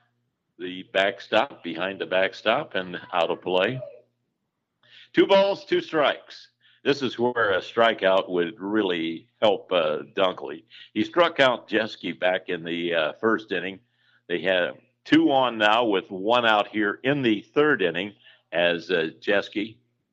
B: the backstop, behind the backstop, and out of play. 2 balls, 2 strikes. This is where a strikeout would really help Dunkel. He struck out Jeske back in the first inning. They have 2 on now with 1 out here in the third inning as Jeske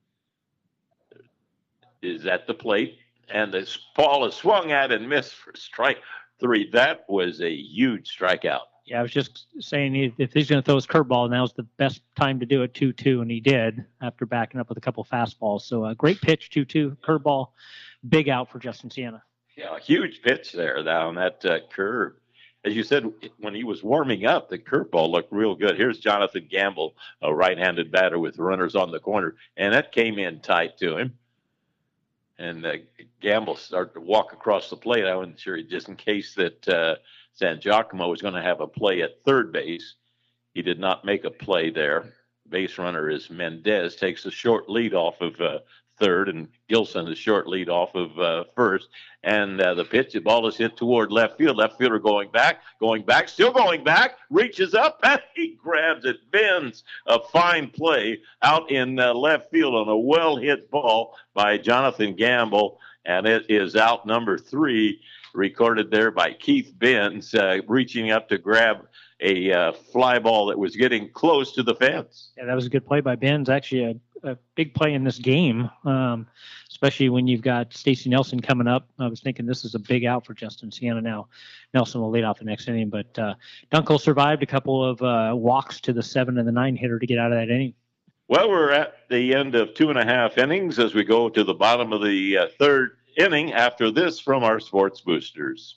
B: is at the plate. And this ball is swung at and missed for strike 3. That was a huge strikeout.
C: Yeah, I was just saying if he's going to throw his curveball, now's the best time to do it 2-2, and he did after backing up with a couple fastballs. So a great pitch, 2-2, curveball, big out for Justin Siena.
B: Yeah, a huge pitch there down that curve. As you said, when he was warming up, the curveball looked real good. Here's Jonathan Gamble, a right-handed batter with runners on the corner, and that came in tight to him. And Gamble started to walk across the plate. I wasn't sure, just in case that San Giacomo was going to have a play at third base. He did not make a play there. Base runner is Mendez, takes a short lead off of third, and Gilson a short lead off of first. And the pitch, the ball is hit toward left field. Left fielder going back, still going back, reaches up, and he grabs it, bends. A fine play out in left field on a well-hit ball by Jonathan Gamble, and it is out number 3, recorded there by Keith Benz, reaching up to grab a fly ball that was getting close to the fence.
C: Yeah, that was a good play by Benz. Actually, a big play in this game, especially when you've got Stacey Nelson coming up. I was thinking this is a big out for Justin Siena now. Nelson will lead off the next inning, but Dunkel survived a couple of walks to the 7 and the 9 hitter to get out of that inning.
B: Well, we're at the end of 2.5 innings as we go to the bottom of the third inning after this from our Sports Boosters.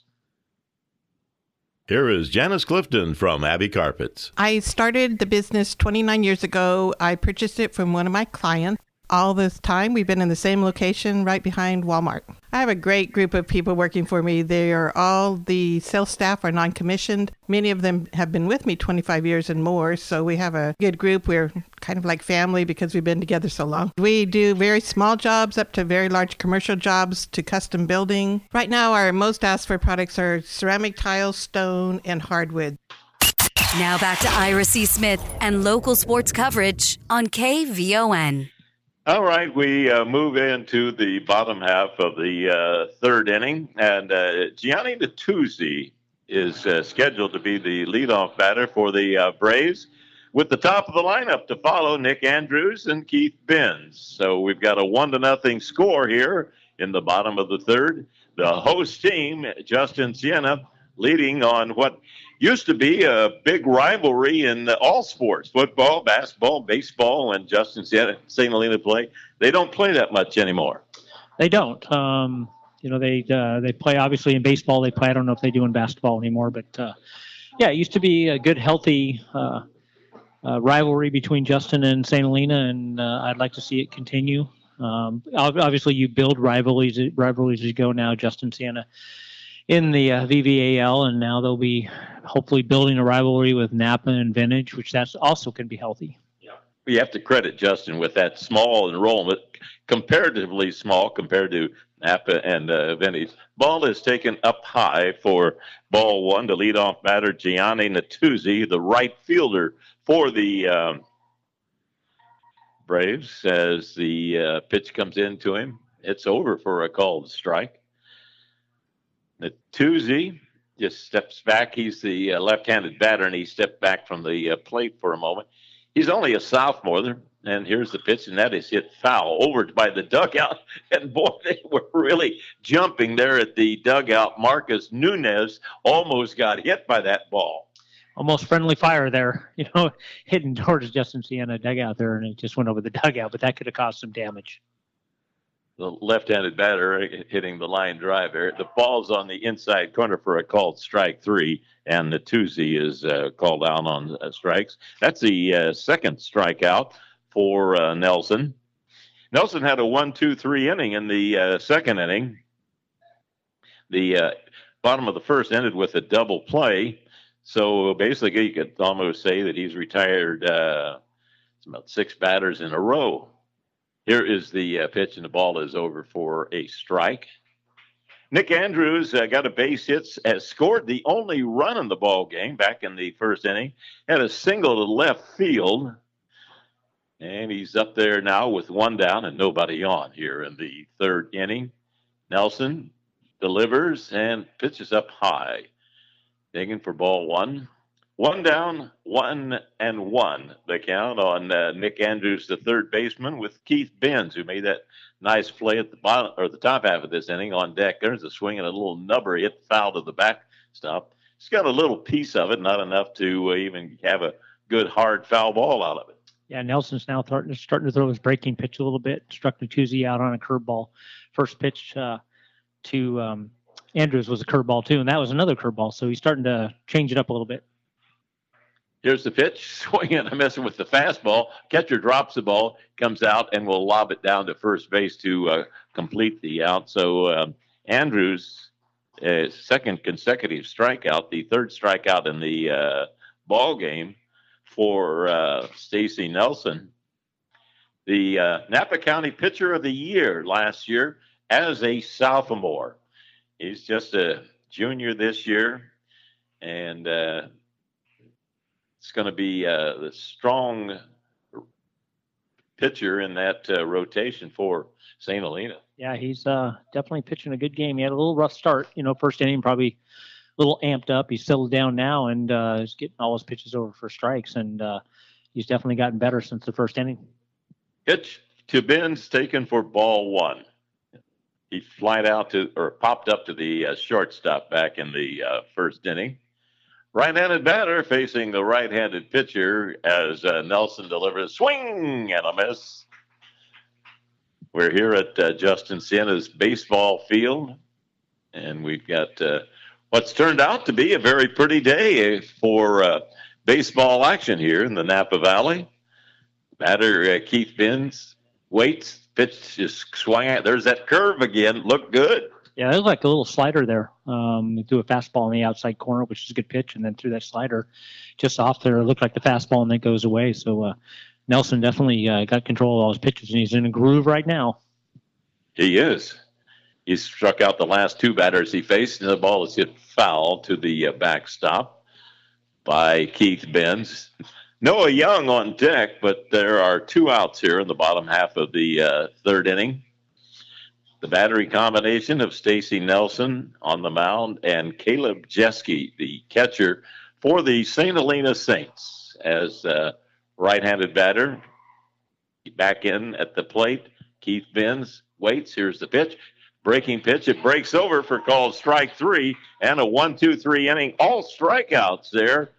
G: Here is Janice Clifton from Abbey Carpets.
J: I started the business 29 years ago. I purchased it from one of my clients. All this time, we've been in the same location right behind Walmart. I have a great group of people working for me. They are all the sales staff are non-commissioned. Many of them have been with me 25 years and more, so we have a good group. We're kind of like family because we've been together so long. We do very small jobs up to very large commercial jobs to custom building. Right now, our most asked for products are ceramic tile, stone, and hardwood.
A: Now back to Ira C. Smith and local sports coverage on KVON.
B: All right, we move into the bottom half of the third inning, and Gianni Natuzzi is scheduled to be the leadoff batter for the Braves, with the top of the lineup to follow Nick Andrews and Keith Benz. So we've got a 1-0 score here in the bottom of the third. The host team, Justin Siena, leading on what used to be a big rivalry in all sports, football, basketball, baseball, and Justin Siena, St. Helena play. They don't play that much anymore.
C: They don't. They play, obviously, in baseball. They play, I don't know if they do in basketball anymore, but it used to be a good, healthy rivalry between Justin and St. Helena, and I'd like to see it continue. Obviously, you build rivalries as you go now. Justin Siena in the VVAL, and now they'll be hopefully building a rivalry with Napa and Vintage, which that's also can be healthy.
B: Yeah, you have to credit Justin with that small enrollment, comparatively small compared to Napa and Vintage. Ball is taken up high for ball one to leadoff batter Gianni Natuzzi, the right fielder for the Braves, as the pitch comes in to him. It's over for a called strike. Natuzzi just steps back. He's the left-handed batter, and he stepped back from the plate for a moment. He's only a sophomore, and here's the pitch, and that is hit foul over by the dugout. And, boy, they were really jumping there at the dugout. Marcus Nunez almost got hit by that ball.
C: Almost friendly fire there, hitting towards Justin Siena dugout there, and it just went over the dugout, but that could have caused some damage.
B: The left-handed batter hitting the line drive there. The ball's on the inside corner for a called strike 3, and Natuzzi is called out on strikes. That's the second strikeout for Nelson. Nelson had a 1-2-3 inning in the second inning. The bottom of the first ended with a double play. So basically you could almost say that he's retired about 6 batters in a row. Here is the pitch, and the ball is over for a strike. Nick Andrews got a base hit, has scored the only run in the ball game back in the first inning, had a single to left field, and he's up there now with 1 down and nobody on here in the third inning. Nelson delivers and pitches up high, digging for ball 1. 1 down, 1-1, the count on Nick Andrews, the third baseman, with Keith Benz, who made that nice play at the bottom or the top half of this inning on deck. There's a swing and a little nubber hit foul to the backstop. He's got a little piece of it, not enough to even have a good hard foul ball out of it.
C: Yeah, Nelson's now starting to throw his breaking pitch a little bit. Struck Natuzzi out on a curveball. First pitch to Andrews was a curveball too, and that was another curveball. So he's starting to change it up a little bit.
B: Here's the pitch, swinging and messing with the fastball. Catcher drops the ball, comes out, and will lob it down to first base to complete the out. So Andrews, second consecutive strikeout, the third strikeout in the ball game for Stacy Nelson. The Napa County Pitcher of the Year last year as a sophomore. He's just a junior this year, and it's going to be the strong pitcher in that rotation for St. Helena.
C: Yeah, he's definitely pitching a good game. He had a little rough start, first inning, probably a little amped up. He's settled down now, and he's getting all his pitches over for strikes, and he's definitely gotten better since the first inning.
B: Pitch to Benz, taken for ball one. He popped up to the shortstop back in the first inning. Right-handed batter facing the right-handed pitcher as Nelson delivers swing and a miss. We're here at Justin Sienna's baseball field, and we've got what's turned out to be a very pretty day for baseball action here in the Napa Valley. Batter Keith Benz waits, pitch is swung. There's that curve again. Looked good.
C: Yeah, it was like a little slider there. He threw a fastball in the outside corner, which is a good pitch, and then threw that slider just off there. It looked like the fastball, and then it goes away. So Nelson definitely got control of all his pitches, and he's in a groove right now.
B: He is. He struck out the last two batters he faced, and the ball is hit foul to the backstop by Keith Benz. Noah Young on deck, but there are two outs here in the bottom half of the third inning. The battery combination of Stacy Nelson on the mound and Caleb Jeske, the catcher for the St. Helena Saints, as right-handed batter. Back in at the plate, Keith Benz waits. Here's the pitch. Breaking pitch. It breaks over for called strike three, and a 1-2-3 inning. All strikeouts there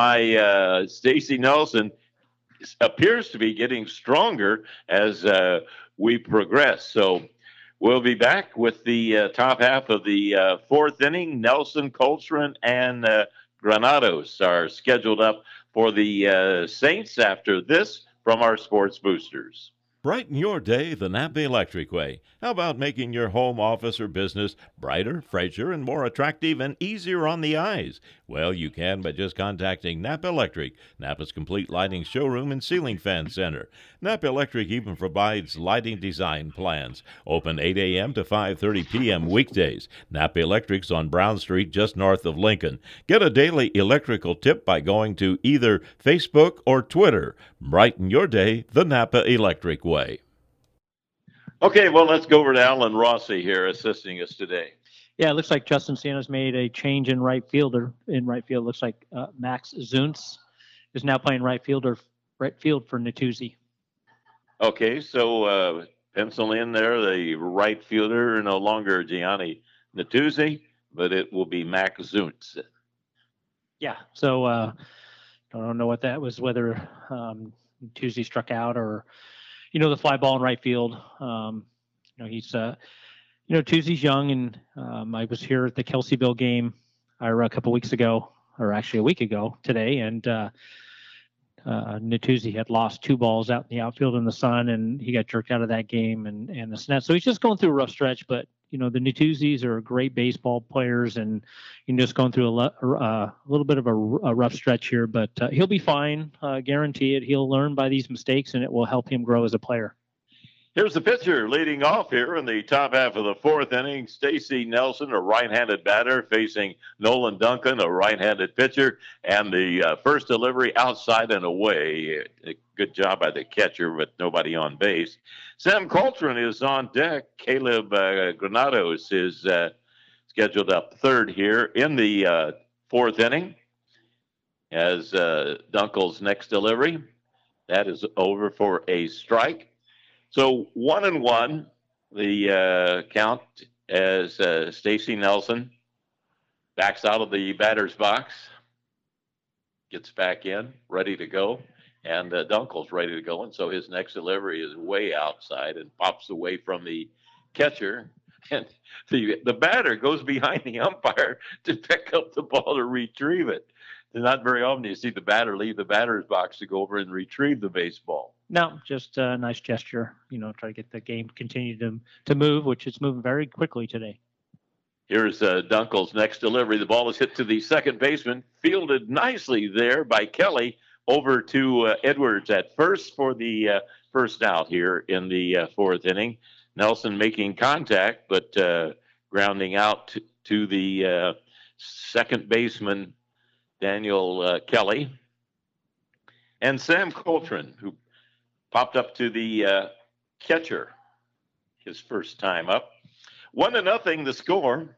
B: by Stacy Nelson. Appears to be getting stronger as we progress. So we'll be back with the top half of the fourth inning. Nelson, Coltrane, and Granados are scheduled up for the Saints after this from our sports boosters.
G: Brighten your day the Napa Electric way. How about making your home, office, or business brighter, fresher, and more attractive and easier on the eyes? Well, you can by just contacting Napa Electric, Napa's complete lighting showroom and ceiling fan center. Napa Electric even provides lighting design plans. Open 8 a.m. to 5:30 p.m. weekdays. Napa Electric's on Brown Street just north of Lincoln. Get a daily electrical tip by going to either Facebook or Twitter. Brighten your day the Napa Electric way.
B: Okay, well, let's go over to Alan Rossi here assisting us today.
C: Yeah, it looks like Justin Sienna's made a change in right fielder. In right field, looks like Max Zuntz is now playing right field for Natuzzi.
B: Okay, so pencil in there the right fielder, no longer Gianni Natuzzi, but it will be Max Zuntz.
C: Yeah, so I don't know what that was, whether Natuzzi struck out or, the fly ball in right field. He's Natuzzi's young, and I was here at the Kelseyville game a couple weeks ago, or actually a week ago today, and Natuzzi had lost two balls out in the outfield in the sun, and he got jerked out of that game and the SNET. So he's just going through a rough stretch, but the Natuzzis are great baseball players, and just going through a little bit of a rough stretch here, but he'll be fine. Guarantee it. He'll learn by these mistakes, and it will help him grow as a player.
B: Here's the pitcher leading off here in the top half of the fourth inning. Stacy Nelson, a right-handed batter, facing Nolan Duncan, a right-handed pitcher, and the first delivery outside and away. A good job by the catcher, but nobody on base. Sam Coltrane is on deck. Caleb Granados is scheduled up third here in the fourth inning as Dunkel's next delivery. That is over for a strike. So 1-1, the count as Stacy Nelson Backs out of the batter's box. Gets back in, ready to go. And Dunkel's ready to go. And so his next delivery is way outside and pops away from the catcher. And the batter goes behind the umpire to pick up the ball to retrieve it. And not very often do you see the batter leave the batter's box to go over and retrieve the baseball.
C: No, just a nice gesture, try to get the game continue to move, which is moving very quickly today.
B: Here's Dunkel's next delivery. The ball is hit to the second baseman, fielded nicely there by Kelly, over to Edwards at first for the first out here in the fourth inning. Nelson making contact, but grounding out to the second baseman, Daniel Kelly. And Sam Coltrane, who popped up to the catcher his first time up. 1-0 the score.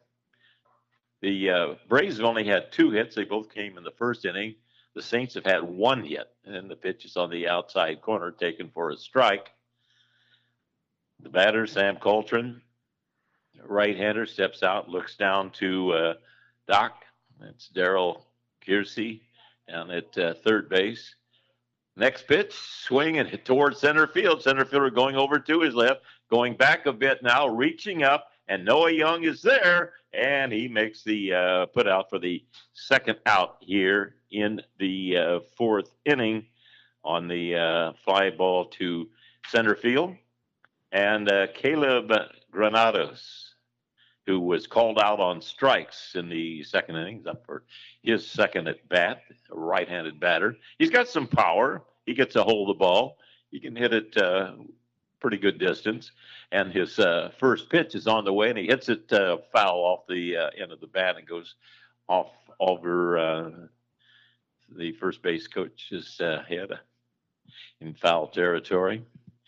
B: The Braves have only had 2 hits. They both came in the first inning. The Saints have had 1 hit, and the pitch is on the outside corner, taken for a strike. The batter, Sam Coltrane, right-hander, steps out, looks down to Doc. That's Darrell Kiersey down at third base. Next pitch, swing and hit towards center field. Center fielder going over to his left, going back a bit now, reaching up, and Noah Young is there, and he makes the put out for the second out here in the fourth inning on the fly ball to center field. And Caleb Granados, who was called out on strikes in the second inning, is up for his second at bat, a right-handed batter. He's got some power. He gets a hold of the ball. He can hit it pretty good distance. And his first pitch is on the way, and he hits it foul off the end of the bat and goes off over the first base coach's head in foul territory.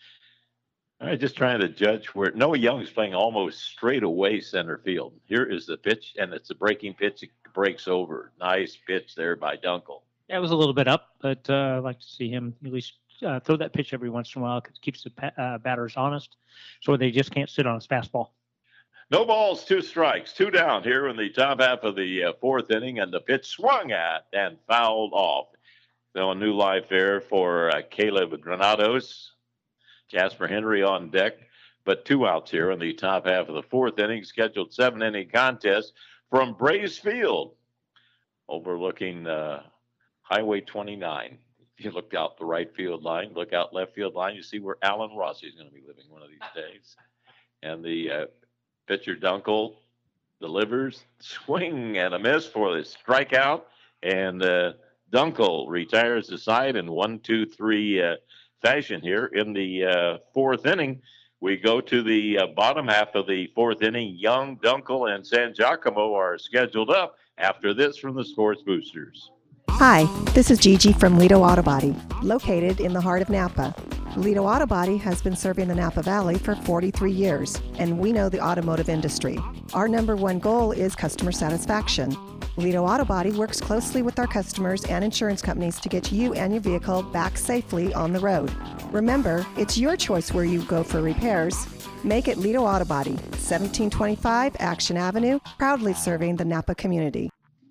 B: All right, just trying to judge where Noah Young is playing almost straight away center field. Here is the pitch, and it's a breaking pitch. It breaks over. Nice pitch there by Dunkel.
C: Yeah, it was a little bit up, but I'd like to see him at least throw that pitch every once in a while because it keeps the batters honest, so they just can't sit on his fastball.
B: No balls, 2 strikes, 2 down here in the top half of the fourth inning, and the pitch swung at and fouled off. So a new life there for Caleb Granados. Jasper Henry on deck, but 2 outs here in the top half of the fourth inning. Scheduled 7-inning contest from Braves Field, overlooking Highway 29. If you look out the right field line, look out left field line, you see where Alan Rossi is going to be living one of these days. And the pitcher Dunkel delivers, swing and a miss for the strikeout, and Dunkel retires the side in 1-2-3 fashion here in the fourth inning. We go to the bottom half of the fourth inning. Young, Dunkel, and San Giacomo are scheduled up after this from the Sports Boosters.
K: Hi, this is Gigi from Lido Auto Body, located in the heart of Napa. Lido Auto Body has been serving the Napa Valley for 43 years, and we know the automotive industry. Our number one goal is customer satisfaction. Lido Auto Body works closely with our customers and insurance companies to get you and your vehicle back safely on the road. Remember, it's your choice where you go for repairs. Make it Lido Auto Body, 1725 Action Avenue, proudly serving the Napa community.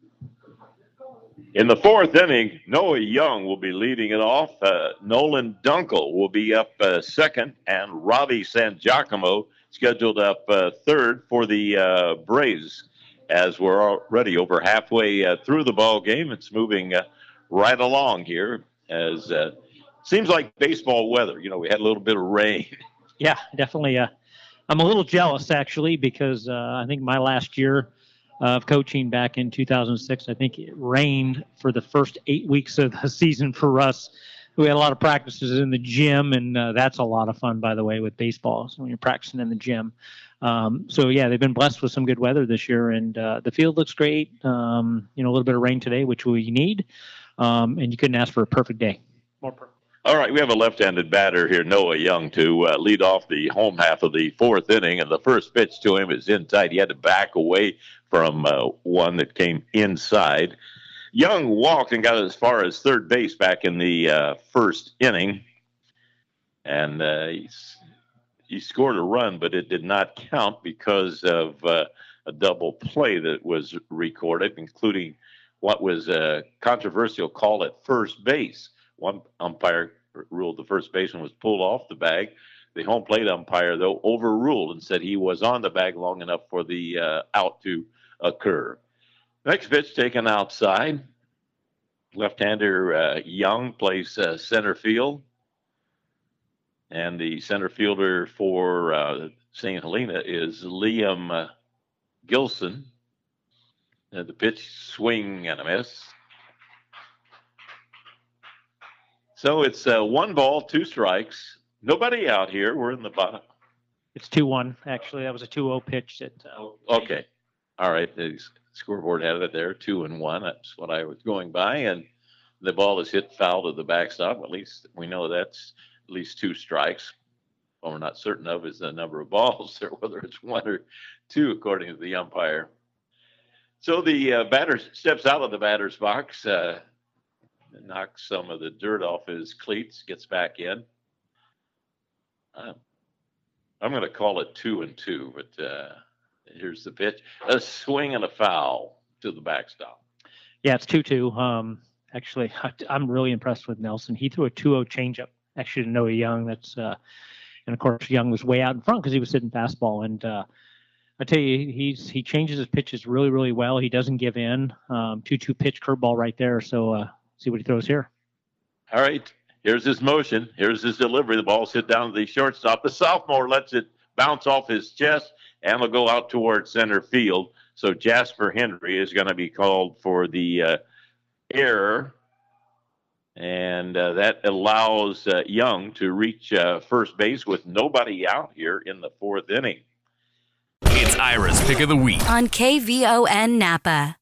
B: In the fourth inning, Noah Young will be leading it off. Nolan Dunkel will be up second, and Robbie San Giacomo scheduled up third for the Braves. As we're already over halfway through the ball game, it's moving right along here. As seems like baseball weather. We had a little bit of rain.
C: Yeah, definitely. I'm a little jealous actually because I think my last year of coaching back in 2006, I think it rained for the first 8 weeks of the season for us. We had a lot of practices in the gym, and that's a lot of fun, by the way, with baseball. So when you're practicing in the gym. So yeah, they've been blessed with some good weather this year, and the field looks great. A little bit of rain today, which we need, and you couldn't ask for a perfect day. More perfect.
B: All right, we have a left-handed batter here, Noah Young, to lead off the home half of the fourth inning, and the first pitch to him is in tight. He had to back away from one that came inside. Young walked and got as far as third base back in the first inning, and he scored a run, but it did not count because of a double play that was recorded, including what was a controversial call at first base. One umpire ruled the first baseman was pulled off the bag. The home plate umpire, though, overruled and said he was on the bag long enough for the out to occur. Next pitch taken outside. Left-hander Young plays center field. And the center fielder for St. Helena is Liam Gilson. The pitch, swing and a miss. So it's 1 ball, 2 strikes. Nobody out here. We're in the bottom.
C: It's 2-1, actually. That was a 2-0 pitch.
B: Okay. All right. The scoreboard had it there, 2-1. That's what I was going by. And the ball is hit foul to the backstop. At least we know that's at least 2 strikes. What we're not certain of is the number of balls or whether it's 1 or 2, according to the umpire. So the batter steps out of the batter's box, knocks some of the dirt off his cleats, gets back in. I'm going to call it 2-2, but here's the pitch. A swing and a foul to the backstop.
C: Yeah, it's 2-2. Actually, I'm really impressed with Nelson. He threw a 2-0 changeup, actually, to Noah Young. That's and, of course, Young was way out in front because he was hitting fastball. And I tell you, he changes his pitches really, really well. He doesn't give in. 2-2 pitch curveball right there. So see what he throws here.
B: All right. Here's his motion. Here's his delivery. The ball's hit down to the shortstop. The sophomore lets it bounce off his chest and will go out towards center field. So Jasper Henry is going to be called for the error. And that allows Young to reach first base with nobody out here in the 4th inning.
I: It's Ira's Pick of the Week
A: on KVON Napa.